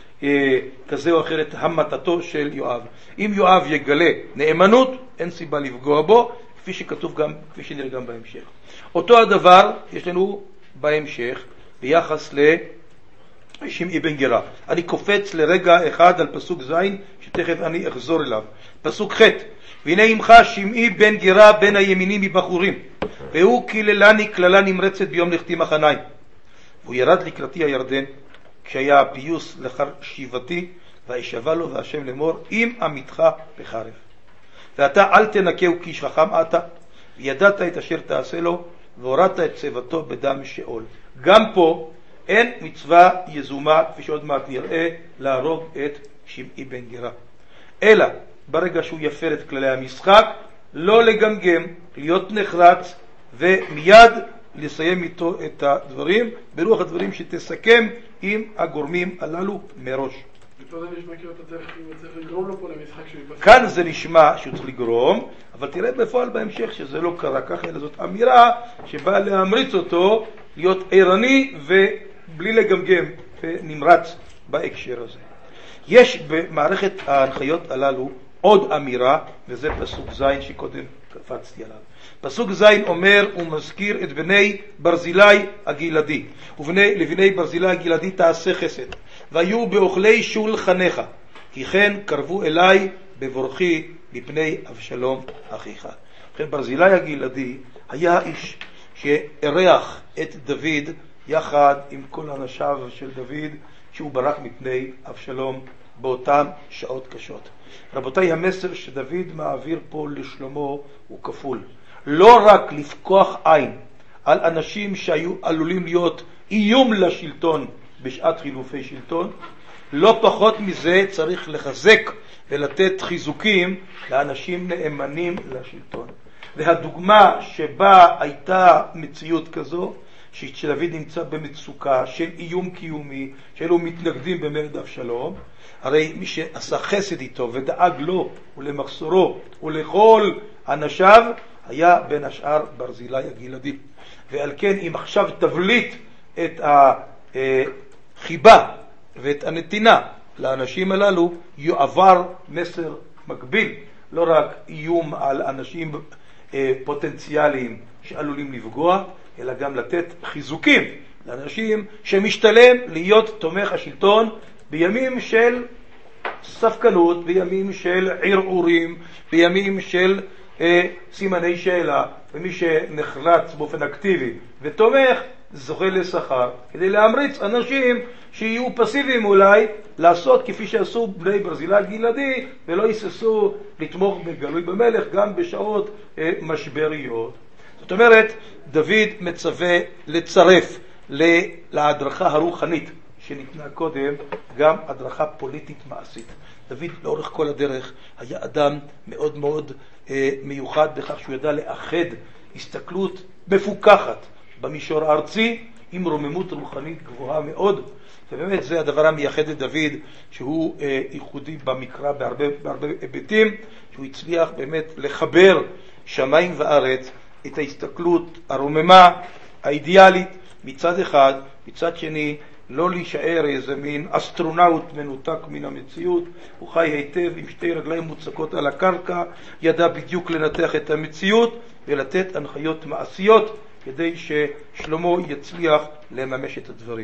כזה או אחר את המתתו של יואב. אם יואב יגלה נאמנות, אין סיבה לפגוע בו, כפי שכתוב גם, כפי שנראה גם בהמשך. אותו הדבר יש לנו בהמשך ביחס לשמעי בן גרה. אני קופץ לרגע אחד על פסוק ז' שתכף אני אחזור אליו. פסוק ח' והנה עמך שמעי בן גרה בין הימינים מבחורים, והוא קיללני קללה נמרצת ביום לכתי מחניים. והוא ירד לקראתי הירדן, כשהיה הפיוס לאחר שיבתי, וישבע לו והשם לאמור, אם עמיתך בחרב. ואתה אל תנקהו כי איש חכם אתה, וידעת את אשר תעשה לו, והורדת את צוותו בדם שאול. גם פה אין מצווה יזומה, כפי שעוד מעט נראה, להרוג את שמעי בן גרה. אלא ברגע שהוא יפר את כללי המשחק, לא לגמגם, להיות נחרץ, ומיד לסיים איתו את הדברים, ברוח הדברים שתסכם עם הגורמים הללו מראש. כאן זה נשמע שהוא צריך לגרום, אבל תראה בפועל בהמשך שזה לא קרה ככה, אלא זאת אמירה שבאה להמריץ אותו להיות ערני ובלי לגמגם ונמרץ בהקשר הזה. יש במערכת ההנחיות הללו עוד אמירה, וזה פסוק ז' שקודם קפצתי עליו. פסוק ז' אומר, הוא מזכיר את בני ברזילי הגלעדי, ולבני ברזילי הגלעדי תעשה חסד, והיו באוכלי שולחנך, כי כן קרבו אליי בבורכי מפני אבשלום אחיך. לכן ברזילי הגלעדי היה האיש שאירח את דוד יחד עם כל אנשיו של דוד, שהוא ברח מפני אבשלום באותן שעות קשות. רבותיי, המסר שדוד מעביר פה לשלמה הוא כפול. לא רק לפקוח עין על אנשים שהיו עלולים להיות איום לשלטון בשעת חילופי שלטון, לא פחות מזה צריך לחזק ולתת חיזוקים לאנשים נאמנים לשלטון. והדוגמה שבה הייתה מציאות כזו, שדוד נמצא במצוקה של איום קיומי, שאלו מתנגדים במרד אבשלום, הרי מי שעשה חסד איתו ודאג לו ולמחסורו ולכל אנשיו, היה בין השאר ברזילי הגלעדי. ועל כן אם עכשיו תבליט את החיבה ואת הנתינה לאנשים הללו, יועבר מסר מקביל, לא רק איום על אנשים פוטנציאליים שעלולים לפגוע, אלא גם לתת חיזוקים לאנשים שמשתלם להיות תומך השלטון בימים של ספקנות, בימים של ערעורים, בימים של סימני שאלה, ומי שנחלץ באופן אקטיבי ותומך זוכה לשכר, כדי להמריץ אנשים שיהיו פסיביים אולי לעשות כפי שעשו בני ברזילי הגלעדי, ולא יססו לתמוך בגלוי במלך גם בשעות משבריות. זאת אומרת, דוד מצווה לצרף להדרכה הרוחנית שניתנה קודם גם הדרכה פוליטית מעשית. דוד לאורך כל הדרך היה אדם מאוד מאוד מיוחד בכך שהוא ידע לאחד הסתכלות מפוקחת במישור הארצי עם רוממות רוחנית גבוהה מאוד, ובאמת זה הדבר המייחד את דוד, שהוא ייחודי במקרא בהרבה היבטים, שהוא הצליח באמת לחבר שמיים וארץ, את ההסתכלות הרוממה, האידיאלית מצד אחד, מצד שני לא להישאר איזה מין אסטרונאוט מנותק מן המציאות. הוא חי היטב עם שתי רגליים מוצקות על הקרקע, ידע בדיוק לנתח את המציאות ולתת הנחיות מעשיות כדי ששלמה יצליח לממש את הדברים.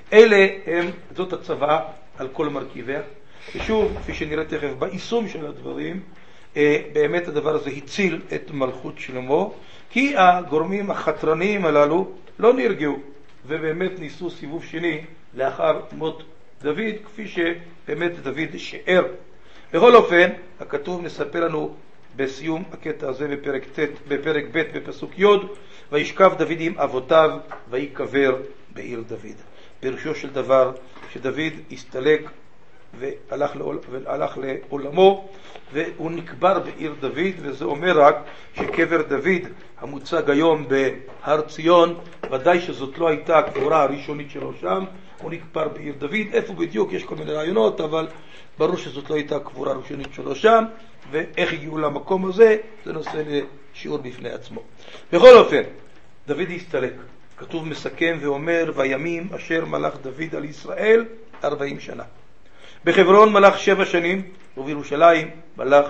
זאת הצוואה על כל מרכיביה. ושוב, כפי שנראה תכף ביישום של הדברים, באמת הדבר הזה הציל את מלכות שלמה, כי הגורמים החתרניים הללו לא נרגעו, ובאמת ניסו סיבוב שני לאחר מות דוד, כפי שבאמת דוד שאר. בכל אופן, הכתוב מספר לנו בסיום הקטע הזה בפרק ב' בפסוק י', וישכב דוד עם אבותיו ויקבר בעיר דוד. פירושו של דבר שדוד הסתלק והלך לעולמו, והוא נקבר בעיר דוד, וזה אומר רק שקבר דוד המוצג היום בהר ציון, ודאי שזאת לא הייתה הקבורה הראשונית שלו שם, הוא נקבר בעיר דוד. איפה בדיוק יש כל מיני רעיונות, אבל ברור שזאת לא הייתה הקבורה הראשונית שלו שם, ואיך הגיעו למקום הזה זה נושא לשיעור בפני עצמו. בכל אופן, דוד הסתלק. כתוב מסכם ואומר, וימים אשר מלך דוד על ישראל 40 שנה. בחברון מלך 7 שנים, ובירושלים מלך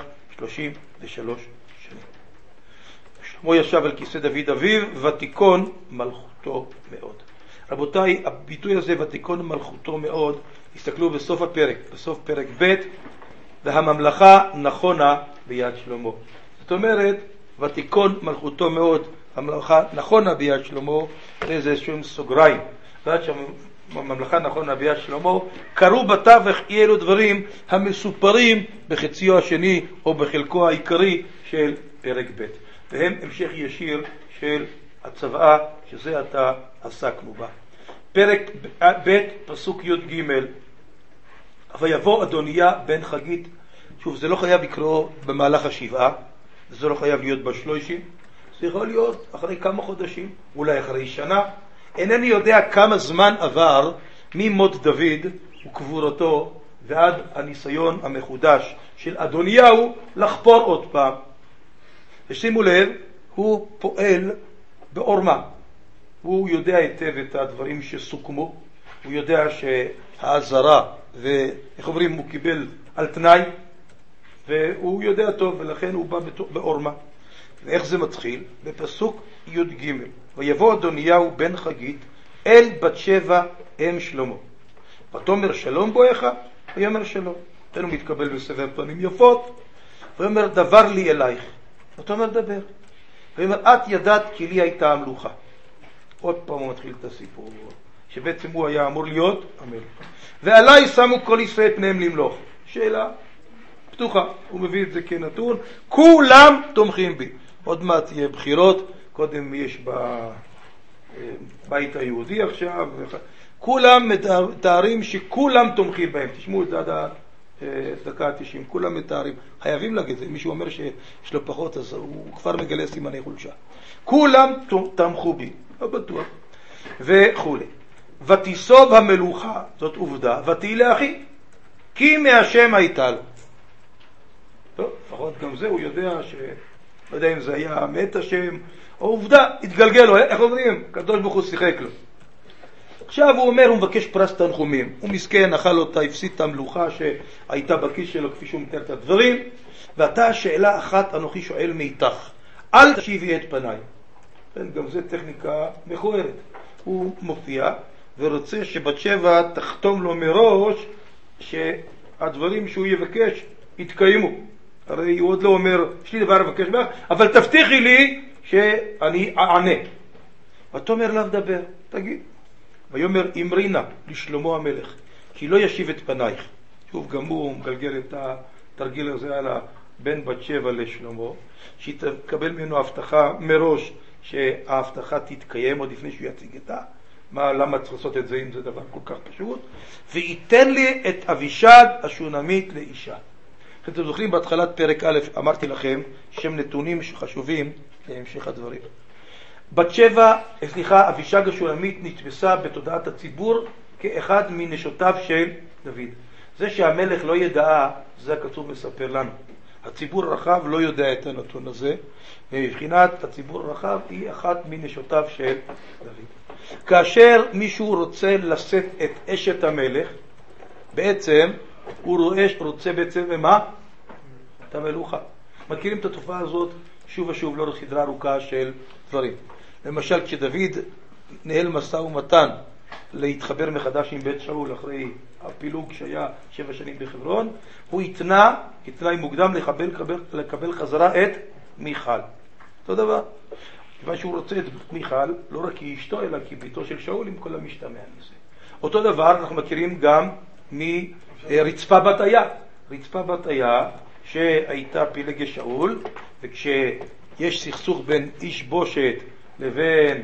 33 שנים. שלמה ישב על כיסא דוד אביו, ותיכון מלכותו מאוד. רבותיי, הביטוי הזה, ותיכון מלכותו מאוד, הסתכלו בסוף הפרק, בסוף פרק ב', והממלכה נכונה ביד שלמה. זאת אומרת, ותיכון מלכותו מאוד, הממלכה נכונה ביד שלמה, זה שם סוגריים. ועד שהממלכה נכונה ביד שלמה, קרו בתווך אלו דברים המסופרים בחציו השני או בחלקו העיקרי של פרק ב', והם המשך ישיר של הצוואה שזה עתה עסקנו בה. פרק ב' פסוק י' ג', ויבוא אדוניה בן חגית. שוב, זה לא חייב לקרוא במהלך השבעה, זה לא חייב להיות בשלושים, זה יכול להיות אחרי כמה חודשים, אולי אחרי שנה. אינני יודע כמה זמן עבר ממות דוד וקבורתו ועד הניסיון המחודש של אדוניהו לחפור עוד פעם. ושימו לב, הוא פועל בעורמה. הוא יודע היטב את הדברים שסוכמו, הוא יודע שהעזרה, ואיך אומרים, הוא קיבל על תנאי, והוא יודע טוב, ולכן הוא בא בעורמה. ואיך זה מתחיל? בפסוק י' ג', ויבוא אדוניהו בן חגית אל בת שבע אם שלמה. ותאמר שלום בואך, ויאמר שלום. הוא מתקבל בסבר פנים יפות, ויאמר דבר לי אלייך. ותאמר דבר. ויאמר את ידעת כי לי הייתה המלוכה. עוד פעם הוא מתחיל את הסיפור, שבעצם הוא היה אמור להיות המלך. ועליי שמו כל ישראל פניהם למלוך. שאלה פתוחה, הוא מביא את זה כנתון, כולם תומכים בי. עוד מעט יהיה בחירות, קודם יש בבית היהודי עכשיו, כולם מתארים שכולם תומכים בהם. תשמעו את זה עד דקה ה-90, כולם מתארים, חייבים להגיד את זה. מישהו אומר שיש לו פחות, אז הוא כבר מגלה סימני חולשה. כולם תמכו בי, לא בטוח, וכו'. ותיסוב המלוכה, זאת עובדה, ותהי לאחי, כי מהשם הייתה לו. טוב, לפחות גם זה הוא יודע לא יודע אם זה היה מת השם, או עובדה, התגלגל לו, איך אומרים? קדוש ברוך הוא שיחק לו. עכשיו הוא אומר, הוא מבקש פרס תנחומים. הוא מסכן, אכל אותה, הפסיד את המלוכה שהייתה בכיס שלו, כפי שהוא מתאר את הדברים. ואתה שאלה אחת אנוכי שואל מאיתך, אל תשיבי את פניי. גם זה טכניקה מכוערת. הוא מופיע ורוצה שבת שבע תחתום לו מראש שהדברים שהוא יבקש יתקיימו. הרי הוא עוד לא אומר, יש לי דבר לבקש ממך, אבל תבטיחי לי שאני אענה. ותאמר לה דבר, תגיד. ויאמר אמרינה לשלמה המלך, כי לא ישיב את פנייך. שוב, גם הוא מגלגל את התרגיל הזה על בן בת שבע לשלמה, שהיא תקבל ממנו הבטחה מראש שההבטחה תתקיים עוד לפני שהוא יציג אותה. למה צריך לעשות את זה אם זה דבר כל כך פשוט? וייתן לי את אבישג השונמית לאישה. אתם זוכרים בהתחלת פרק א' אמרתי לכם שם נתונים חשובים להמשך הדברים. אבישג השונמית נתפסה בתודעת הציבור כאחד מנשותיו של דוד. זה שהמלך לא ידעה, זה הכתוב מספר לנו. הציבור הרחב לא יודע את הנתון הזה, ומבחינת הציבור הרחב היא אחת מנשותיו של דוד. כאשר מישהו רוצה לשאת את אשת המלך, בעצם הוא רוצה בעצם מה? את המלוכה. מכירים את התופעה הזאת שוב ושוב לאורך סדרה ארוכה של דברים. למשל, כשדוד ניהל משא ומתן להתחבר מחדש עם בית שאול אחרי הפילוג שהיה 7 שנים בחברון, הוא התנה כתנאי מוקדם לקבל חזרה את מיכל. אותו דבר. כיוון שהוא רוצה את מיכל, לא רק כי אשתו, אלא כי ביתו של שאול עם כל המשתמע מזה. אותו דבר אנחנו מכירים גם מרצפה בת איה. רצפה בת איה שהייתה פילגי שאול, וכשיש סכסוך בין איש בושת לבין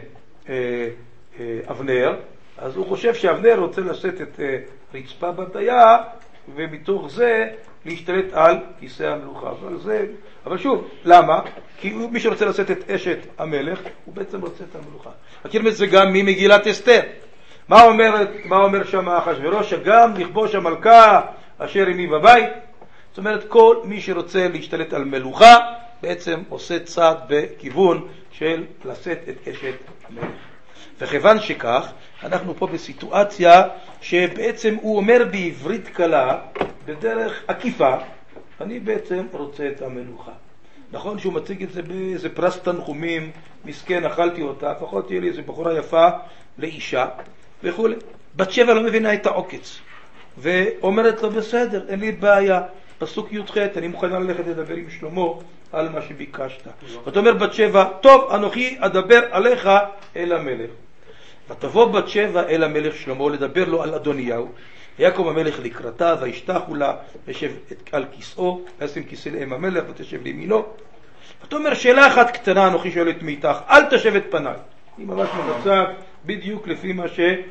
אבנר, אז הוא חושב שאבנר רוצה לשאת את רצפה בת איה, ומתוך זה להשתלט על כיסא המלוכה. אבל שוב, למה? כי מי שרוצה לשאת את אשת המלך, הוא בעצם רוצה את המלוכה. מכירים את זה גם ממגילת אסתר. מה אומר שם אחשוורוש? שגם לכבוש המלכה אשר עמי בבית. זאת אומרת, כל מי שרוצה להשתלט על מלוכה, בעצם עושה צעד בכיוון של לשאת את אשת המלך. וכיוון שכך, אנחנו פה בסיטואציה שבעצם הוא אומר בעברית קלה, בדרך עקיפה, אני בעצם רוצה את המלוכה. נכון שהוא מציג את זה באיזה פרס תנחומים, מסכן, אכלתי אותה, לפחות תהיה לי איזו בחורה יפה לאישה וכו'. בת שבע לא מבינה את העוקץ, ואומרת לו בסדר, אין לי בעיה, פסוק י"ח, אני מוכנה ללכת לדבר עם שלמה על מה שביקשת. זאת אומרת בת שבע, טוב, אנוכי אדבר עליך אל המלך. ותבוא בת שבע אל המלך שלמה לדבר לו על אדוניהו, ויקום המלך לקראתה, וישתחו לה, וישב על כיסאו, וישים כיסא לאם המלך, ותשב לימינו. ותאמר, שאלה אחת קטנה אנוכי שואלת מאיתך, אל תשב את פניי. היא ממש מבצעת בדיוק לפי מה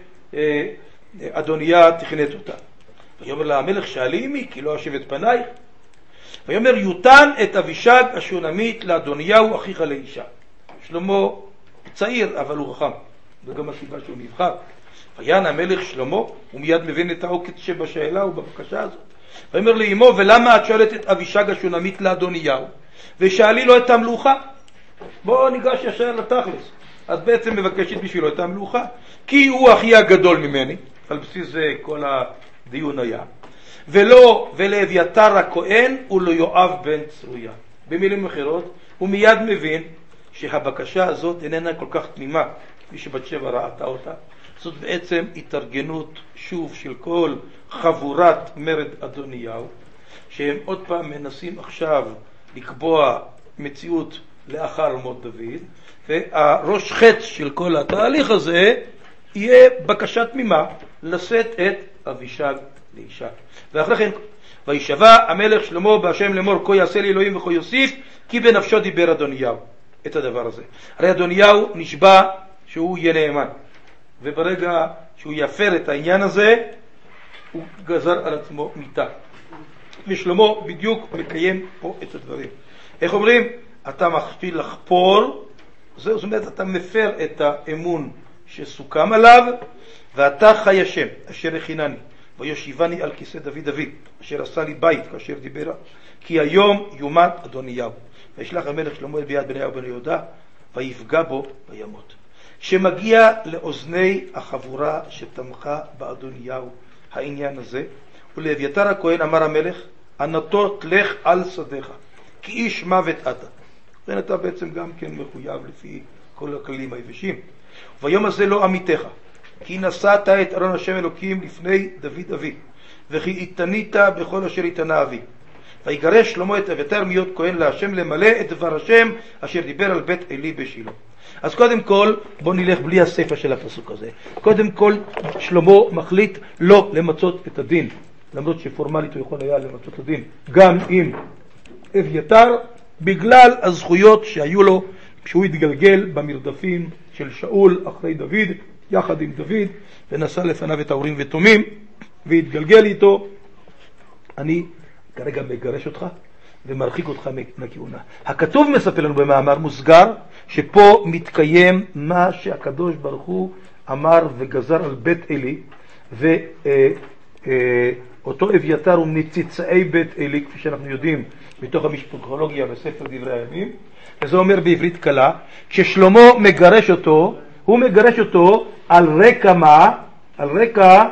שאדוניה תכנת אותה. ויאמר לה המלך, שאלי עמי, כי לא אשב את פנייך. ויאמר, יותן את אבישג השונמית לאדוניהו אחיך לאישה. שלמה צעיר, אבל הוא חכם. זו גם הסיבה שהוא נבחר. ויען המלך שלמה, הוא מיד מבין את העוקץ שבשאלה ובבקשה הזאת. ויאמר לאמו, ולמה את שואלת את אבישג השונמית לאדוניהו? ושאלי לו את המלוכה. בואו ניגש ישר לתכלס. את בעצם מבקשת בשבילו את המלוכה. כי הוא אחי הגדול ממני, על בסיס זה כל הדיון היה. ולאביתר הכהן וליואב בן צרויה. במילים אחרות, הוא מיד מבין שהבקשה הזאת איננה כל כך תמימה, כפי שבת שבע ראתה אותה. זאת בעצם התארגנות שוב של כל חבורת מרד אדוניהו, שהם עוד פעם מנסים עכשיו לקבוע מציאות לאחר מות דוד, והראש חץ של כל התהליך הזה יהיה בקשה תמימה לשאת את אבישג לאישה. ואחרי כן, וישבע המלך שלמה בהשם לאמור, כה יעשה לי אלוהים וכה יוסיף, כי בנפשו דיבר אדוניהו את הדבר הזה. הרי אדוניהו נשבע שהוא יהיה נאמן, וברגע שהוא יפר את העניין הזה, הוא גזר על עצמו מיתה. ושלמה בדיוק מקיים פה את הדברים. איך אומרים? אתה מתחיל לחפור, זאת אומרת, אתה מפר את האמון שסוכם עליו, ואתה חי השם, אשר הכינני, ויושיבני על כיסא דוד אבי, אשר עשה לי בית, כאשר דיבר, כי היום יומת אדוניהו. וישלח המלך שלמה אל ביד בניהו בן יהודה, ויפגע בו וימות. שמגיע לאוזני החבורה שתמכה באדוניהו העניין הזה, ולאביתר הכהן אמר המלך, ענתות לך על שדיך, כי איש מוות אתה. לכן אתה בעצם גם כן מחויב לפי כל הכללים היבשים. ויום הזה לא עמיתך, כי נשאת את ארון השם אלוקים לפני דוד אבי, וכי התנית בכל אשר התנה אבי. ויגרש שלמה את אביתר להיות כהן להשם למלא את דבר השם אשר דיבר על בית אלי בשילה. אז קודם כל, בוא נלך בלי הסיפה של הפסוק הזה. קודם כל, שלמה מחליט לא למצות את הדין, למרות שפורמלית הוא יכול היה למצות את הדין, גם עם אביתר, בגלל הזכויות שהיו לו כשהוא התגלגל במרדפים של שאול אחרי דוד, יחד עם דוד, ונשא לפניו את האורים ותומים, והתגלגל איתו. אני כרגע מגרש אותך ומרחיק אותך מהכהונה. הכתוב מספר לנו במאמר מוסגר, שפה מתקיים מה שהקדוש ברוך הוא אמר וגזר על בית אלי, ואותו אביתר הוא מציצאי בית אלי, כפי שאנחנו יודעים מתוך המשפטולוגיה בספר דברי הימים, וזה אומר בעברית קלה, כששלמה מגרש אותו, הוא מגרש אותו על רקע מה? על רקע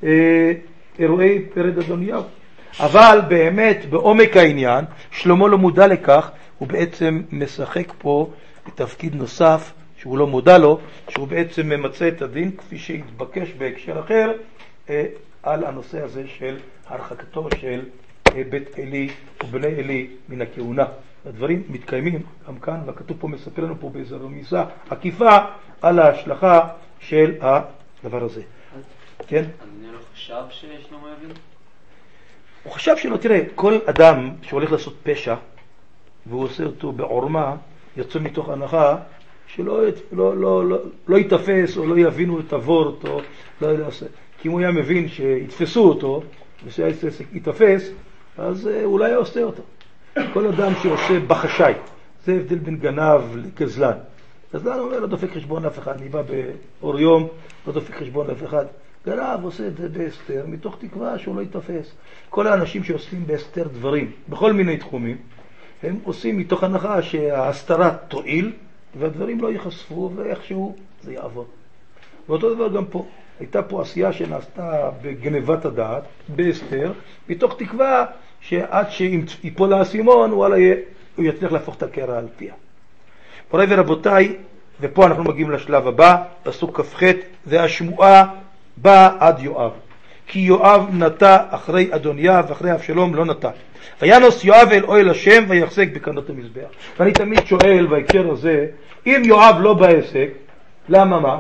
אירועי פרד אדוניהו. אבל באמת בעומק העניין שלמה לא מודע לכך, הוא בעצם משחק פה בתפקיד נוסף שהוא לא מודע לו, שהוא בעצם ממצא את הדין כפי שהתבקש בהקשר אחר על הנושא הזה של הרחקתו של בית אלי ובני אלי מן הכהונה. הדברים מתקיימים גם כאן, והכתוב פה מספר לנו פה באיזו רמיזה עקיפה על ההשלכה של הדבר הזה. כן?
אני לא חשב שלמה יבין?
הוא חשב שלא, תראה, כל אדם שהולך לעשות פשע והוא עושה אותו בעורמה, יוצא מתוך הנחה שלא לא יתפס או לא יבינו את הוורט או לא יעשה. כי אם הוא היה מבין שיתפסו אותו ושהעסק יתפס, אז אולי היה עושה אותו. כל אדם שעושה בחשאי, זה הבדל בין גנב לכזלן. כזלן אומר, לא דופק חשבון לאף אחד, אני בא באור יום, לא דופק חשבון לאף אחד. גנב עושה את זה בהסתר, מתוך תקווה שהוא לא יתפס. כל האנשים שעושים בהסתר דברים, בכל מיני תחומים, הם עושים מתוך הנחה שההסתרה תועיל, והדברים לא ייחשפו, ואיכשהו זה יעבור. ואותו דבר גם פה. הייתה פה עשייה שנעשתה בגנבת הדעת, בהסתר, מתוך תקווה שעד שיפול האסימון, הוא יצליח להפוך את הקרע על פיה. מוריי ורבותיי, ופה אנחנו מגיעים לשלב הבא, פסוק כ"ח, והשמועה באה עד יואב. כי יואב נטע אחרי אדוניה ואחרי אבשלום לא נטע. וינוס יואב אל אוהל השם ויחזק בקרנות המזבח. ואני תמיד שואל בהקשר הזה, אם יואב לא בעסק, למה מה?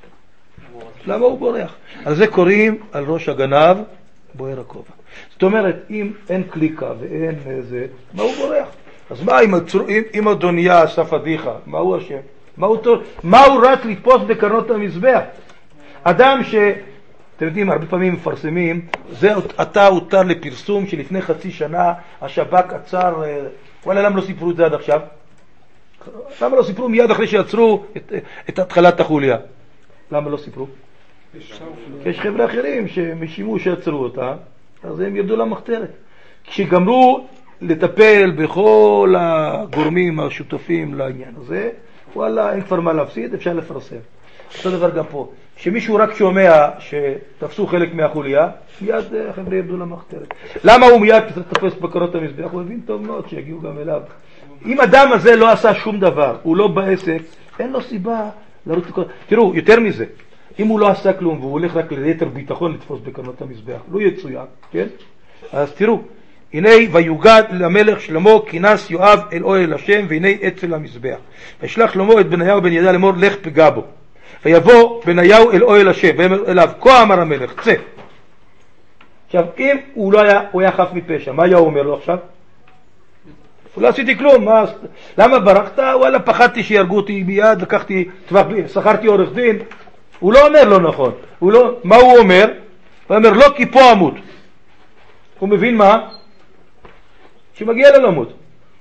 למה הוא בורח? על זה קוראים על ראש הגנב בוער הכובע. זאת אומרת, אם אין קליקה ואין זה, מה הוא בורח? אז מה אם אדוניה עשה פדיחה? מה הוא אשם? מה הוא רץ לתפוס בקרנות המזבח? אדם אתם יודעים, הרבה פעמים מפרסמים, זה עתה הותר לפרסום שלפני חצי שנה השב"כ עצר, וואלה, למה לא סיפרו את זה עד עכשיו? למה לא סיפרו מיד אחרי שיצרו את התחלת החוליה? למה לא סיפרו? יש חבר'ה אחרים שמשימו שעצרו אותה, אז הם ירדו למחתרת. כשגמרו לטפל בכל הגורמים השותפים לעניין הזה, וואלה, אין כבר מה להפסיד, אפשר לפרסם. אותו דבר גם פה. שמישהו רק שומע שתפסו חלק מהחוליה, מיד החבר'ה ירדו למחתרת. למה הוא מיד תפס בקרות המזבח? הוא הבין טוב מאוד שיגיעו גם אליו. אם אדם הזה לא עשה שום דבר, הוא לא בעסק, אין לו סיבה לרוץ לקרות. תראו, יותר מזה, אם הוא לא עשה כלום והוא הולך רק ליתר ביטחון לתפוס בקרנות המזבח, לא יצויה, כן? אז תראו, הנה ויוגד למלך שלמה כינס יואב אל אוהל השם והנה אצל המזבח. וישלח שלמה את בניהו בן יהודה לאמור לך פגע בו. ויבוא בניהו אל אוהל השם ויאמר אליו כה אמר המלך צא. עכשיו אם הוא היה חף מפשע, מה היה אומר לו עכשיו? הוא לא עשיתי כלום, למה ברחת? וואלה, פחדתי שירגו אותי מיד, לקחתי טווח, שכרתי עורך דין. הוא לא אומר לא נכון. מה הוא אומר? הוא אומר לא כי פה עמוד. הוא מבין מה? שמגיע לו למות.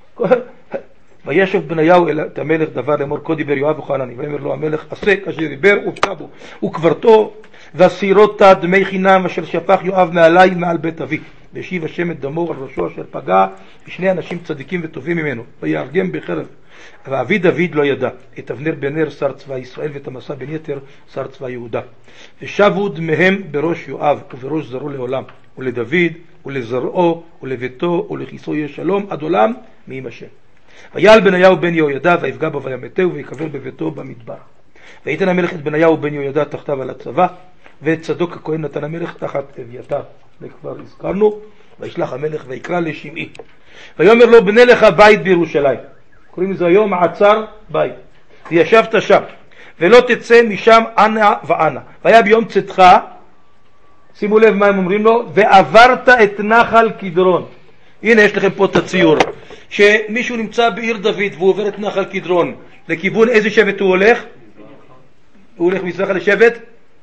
וישב בניהו אל המלך דבר לאמור כה דיבר יואב וחנני. ויאמר לו המלך עשה כאשר דיבר ובקע בו וקברתו והסירות דמי חינם אשר שפך יואב מעלי מעל בית אבי. והשיב השם את דמו על ראשו אשר פגע בשני אנשים צדיקים וטובים ממנו ויהרגם בחרב. ואבי דוד לא ידע את אבנר בן נר שר צבא ישראל ואת המסע בן יתר שר צבא יהודה. ושבו דמיהם בראש יואב ובראש זרעו לעולם ולדוד ולזרעו ולביתו ולכיסו יהיה שלום עד עולם מעם השם. ויעל בניהו בן יהוידע ויפגע בו וימתהו ויקבר בביתו במדבר. ויתן המלך את בניהו בן יהוידע תחתיו על הצבא ואת צדוק הכהן נתן המלך תחת אביתר. וכבר הזכרנו. וישלח המלך ויקרא לשמעי ויאמר לו בנה לך בית בירושלים. קוראים לזה היום עצר בית. וישבת שם ולא תצא משם אנה ואנה. והיה ביום צאתך, שימו לב מה הם אומרים לו, ועברת את נחל קדרון. הנה יש לכם פה את הציור שמישהו נמצא בעיר דוד והוא עובר את נחל קדרון. לכיוון איזה שבט הוא הולך? הוא הולך מזרחה לשבט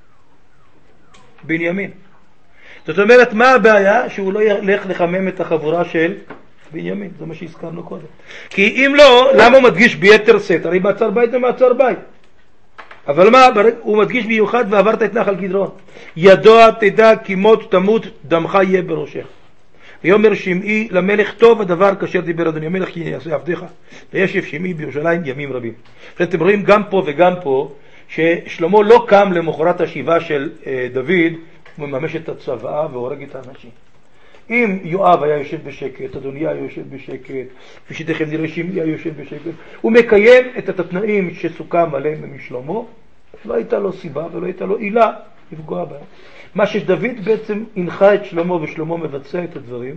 בנימין. זאת אומרת, מה הבעיה? שהוא לא ילך לחמם את החבורה של בנימין. זה מה שהזכרנו קודם. כי אם לא, למה הוא מדגיש ביתר סט? הרי מעצר בית זה מעצר בית. אבל מה? הוא מדגיש מיוחד ועברת את נחל קדרון. ידוע תדע כי מות תמות דמך יהיה בראשך. ויאמר שמעי למלך טוב הדבר כאשר דיבר אדוני המלך כי יעשה עבדיך. וישב שמעי בירושלים ימים רבים. אתם רואים גם פה וגם פה ששלמה לא קם למחרת השיבה של דוד, הוא מממש את הצוואה והורג את האנשים. אם יואב היה יושב בשקט, אדוניה היה יושב בשקט, ושתכף נראה שמעי היה יושב בשקט, הוא מקיים את התנאים שסוכם עליהם משלמה, לא הייתה לו סיבה ולא הייתה לו עילה לפגוע בהם. מה שדוד בעצם הנחה את שלמה, ושלמה מבצע את הדברים,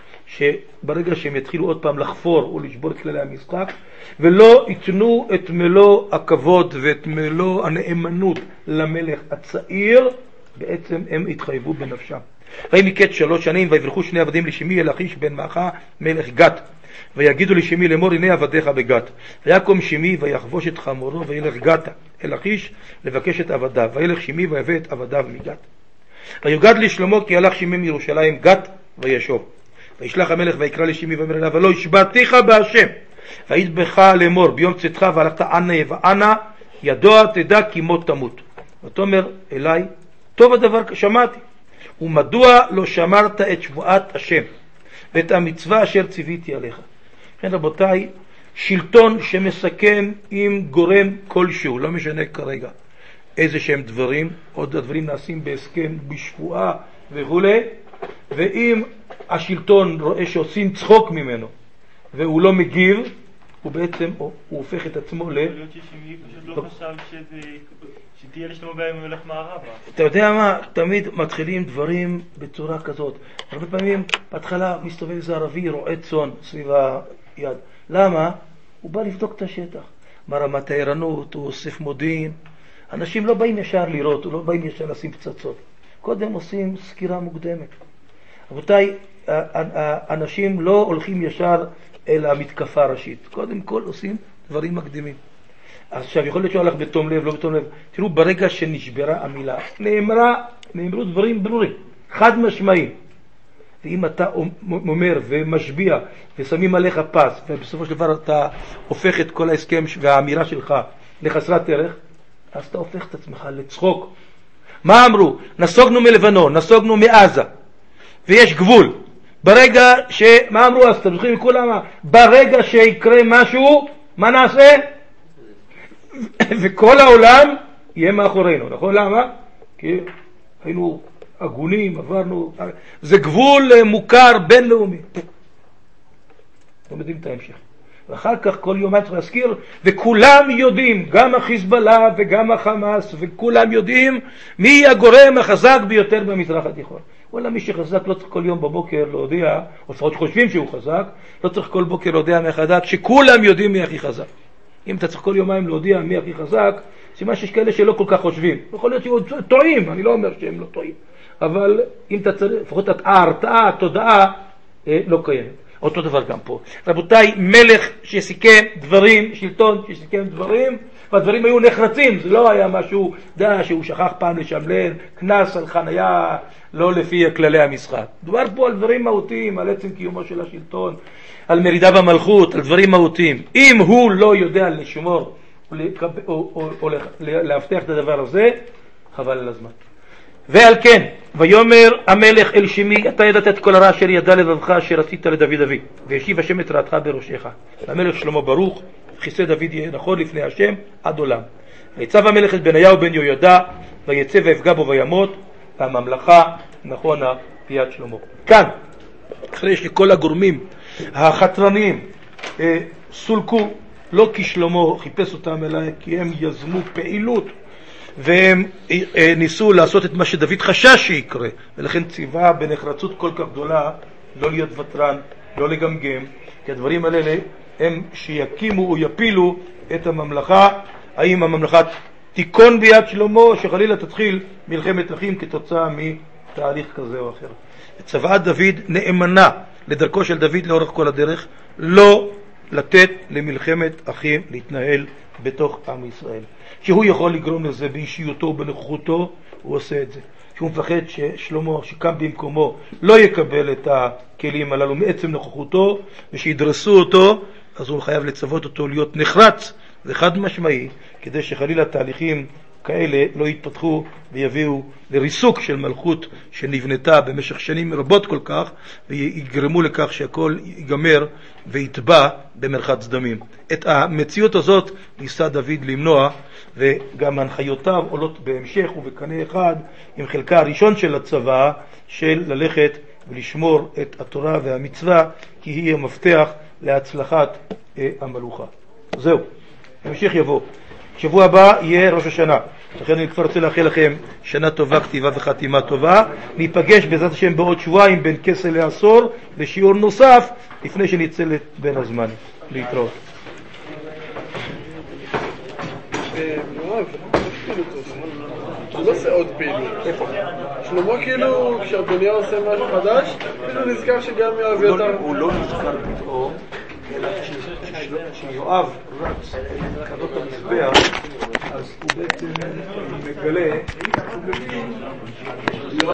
שברגע שהם יתחילו עוד פעם לחפור ולשבור את כללי המשחק, ולא ייתנו את מלוא הכבוד ואת מלוא הנאמנות למלך הצעיר, בעצם הם התחייבו בנפשם. ויהי מקץ 3 שנים, ויברחו שני עבדים לשמעי אל אחיש בן מעכה מלך גת, ויגידו לשמעי לאמור, הנה עבדיך בגת. ויקום שמעי ויחבוש את חמורו וילך גת אל אחיש לבקש את עבדיו, וילך שמעי ויבא את עבדיו מגת. ויוגד לשלמה כי הלך שמעי מירושלים גת וישוב. וישלח המלך ויקרא לשמעי ואומר אליו, ולא השבעתיך בהשם והיית בך לאמור ביום צאתך והלכת אנה ואנה, ידוע תדע כי מות תמות. ותאמר אליי, טוב הדבר שמעתי, ומדוע לא שמרת את שבועת השם ואת המצווה אשר ציוויתי עליך. כן רבותיי, שלטון שמסכם עם גורם כלשהו, לא משנה כרגע איזה שהם דברים, עוד הדברים נעשים בהסכם, בשבועה וכו', ואם השלטון רואה שעושים צחוק ממנו והוא לא מגיב, הוא בעצם הוא הופך את עצמו ל...
יכול להיות ששמעי פשוט לא חשב שתהיה לשלמה בהם מלך מערבה.
אתה יודע מה? תמיד מתחילים דברים בצורה כזאת. הרבה פעמים בהתחלה מסתובב איזה ערבי רועה צאן סביב היד. למה? הוא בא לבדוק את השטח. מה רמת הערנות, הוא אוסף מודיעין. אנשים לא באים ישר לראות, לא באים ישר לשים פצצות. קודם עושים סקירה מוקדמת. רבותיי, אנשים לא הולכים ישר אל המתקפה הראשית. קודם כל עושים דברים מקדימים. עכשיו, יכול להיות שהוא הלך בתום לב, לא בתום לב. תראו, ברגע שנשברה המילה, נאמרו דברים ברורים, חד משמעיים. ואם אתה אומר ומשביע ושמים עליך פס, ובסופו של דבר אתה הופך את כל ההסכם והאמירה שלך לחסרת ערך, אז אתה הופך את עצמך לצחוק. מה אמרו? נסוגנו מלבנון, נסוגנו מעזה, ויש גבול. ברגע מה אמרו אז? אתם זוכרים כולם? ברגע שיקרה משהו, מה נעשה? וכל העולם יהיה מאחורינו, נכון? למה? כי היינו אגונים, עברנו, זה גבול מוכר בינלאומי. אתם יודעים את ההמשך. ואחר כך כל יום צריך להזכיר, וכולם יודעים, גם החיזבאללה וגם החמאס, וכולם יודעים מי הגורם החזק ביותר במזרח התיכון. וואלה, מי שחזק לא צריך כל יום בבוקר להודיע, או לפחות חושבים שהוא חזק, לא צריך כל בוקר להודיע מחדש, שכולם יודעים מי הכי חזק. אם אתה צריך כל יומיים להודיע מי הכי חזק, סימן שיש כאלה שלא כל כך חושבים. יכול להיות שהם טועים, אני לא אומר שהם לא טועים. אבל אם אתה צריך, לפחות ההרתעה, התודעה, לא קיימת. אותו דבר גם פה. רבותיי, מלך שסיכם דברים, שלטון שסיכם דברים, והדברים היו נחרצים. זה לא היה משהו, שהוא שכח פעם לשמלן, כנס על חניה, לא לפי כללי המשחק. דובר פה על דברים מהותיים, על עצם קיומו של השלטון, על מרידה במלכות, על דברים מהותיים. אם הוא לא יודע לשמור או להבטיח את הדבר הזה, חבל על הזמן. ועל כן, ויאמר המלך אל שמעי, אתה ידעת את כל הרע אשר ידע לבבך אשר עשית לדוד אבי, וישיב השם את רעתך בראשך. והמלך שלמה ברוך, כיסא דוד יהיה נכון לפני השם עד עולם. ויצב המלך את בניהו בן יהוידע, ויצא ויפגע בו וימות, והממלכה נכונה ביד שלמה. כאן, אחרי שכל הגורמים החתרניים סולקו, לא כי שלמה חיפש אותם, אלא כי הם יזמו פעילות, והם ניסו לעשות את מה שדוד חשש שיקרה, ולכן ציווה בנחרצות כל כך גדולה לא להיות ותרן, לא לגמגם, כי הדברים האלה הם שיקימו או יפילו את הממלכה. האם הממלכה תיכון ביד שלמה, שחלילה תתחיל מלחמת אחים כתוצאה מתהליך כזה או אחר. צוואת דוד נאמנה לדרכו של דוד לאורך כל הדרך, לא לתת למלחמת אחים להתנהל בתוך עם ישראל. שהוא יכול לגרום לזה באישיותו ובנוכחותו, הוא עושה את זה. שהוא מפחד ששלמה שקם במקומו לא יקבל את הכלים הללו מעצם נוכחותו, ושידרסו אותו, אז הוא חייב לצוות אותו להיות נחרץ וחד משמעי, כדי שחלילה תהליכים כאלה לא יתפתחו ויביאו לריסוק של מלכות שנבנתה במשך שנים רבות כל כך, ויגרמו לכך שהכל ייגמר ויתבע במרחץ דמים. את המציאות הזאת ניסה דוד למנוע, וגם הנחיותיו עולות בהמשך ובקנה אחד עם חלקה הראשון של הצבא, של ללכת ולשמור את התורה והמצווה, כי היא המפתח להצלחת המלוכה. זהו, המשך יבוא. שבוע הבא יהיה ראש השנה, לכן אני כבר רוצה לאחל לכם שנה טובה, כתיבה וחתימה טובה. ניפגש בעזרת השם בעוד שבועיים בין כסל לעשור לשיעור נוסף לפני שנצא בין הזמן. להתראות.
הוא לא עושה עוד פעילות. איפה? שלמה כאילו, כשאדוניה עושה משהו חדש, כאילו נזכר שגם יואב יותר...
הוא לא נזכר פתאום, אלא כשיואב רץ לקנות המזבח, אז הוא בעצם מגלה, הוא מבין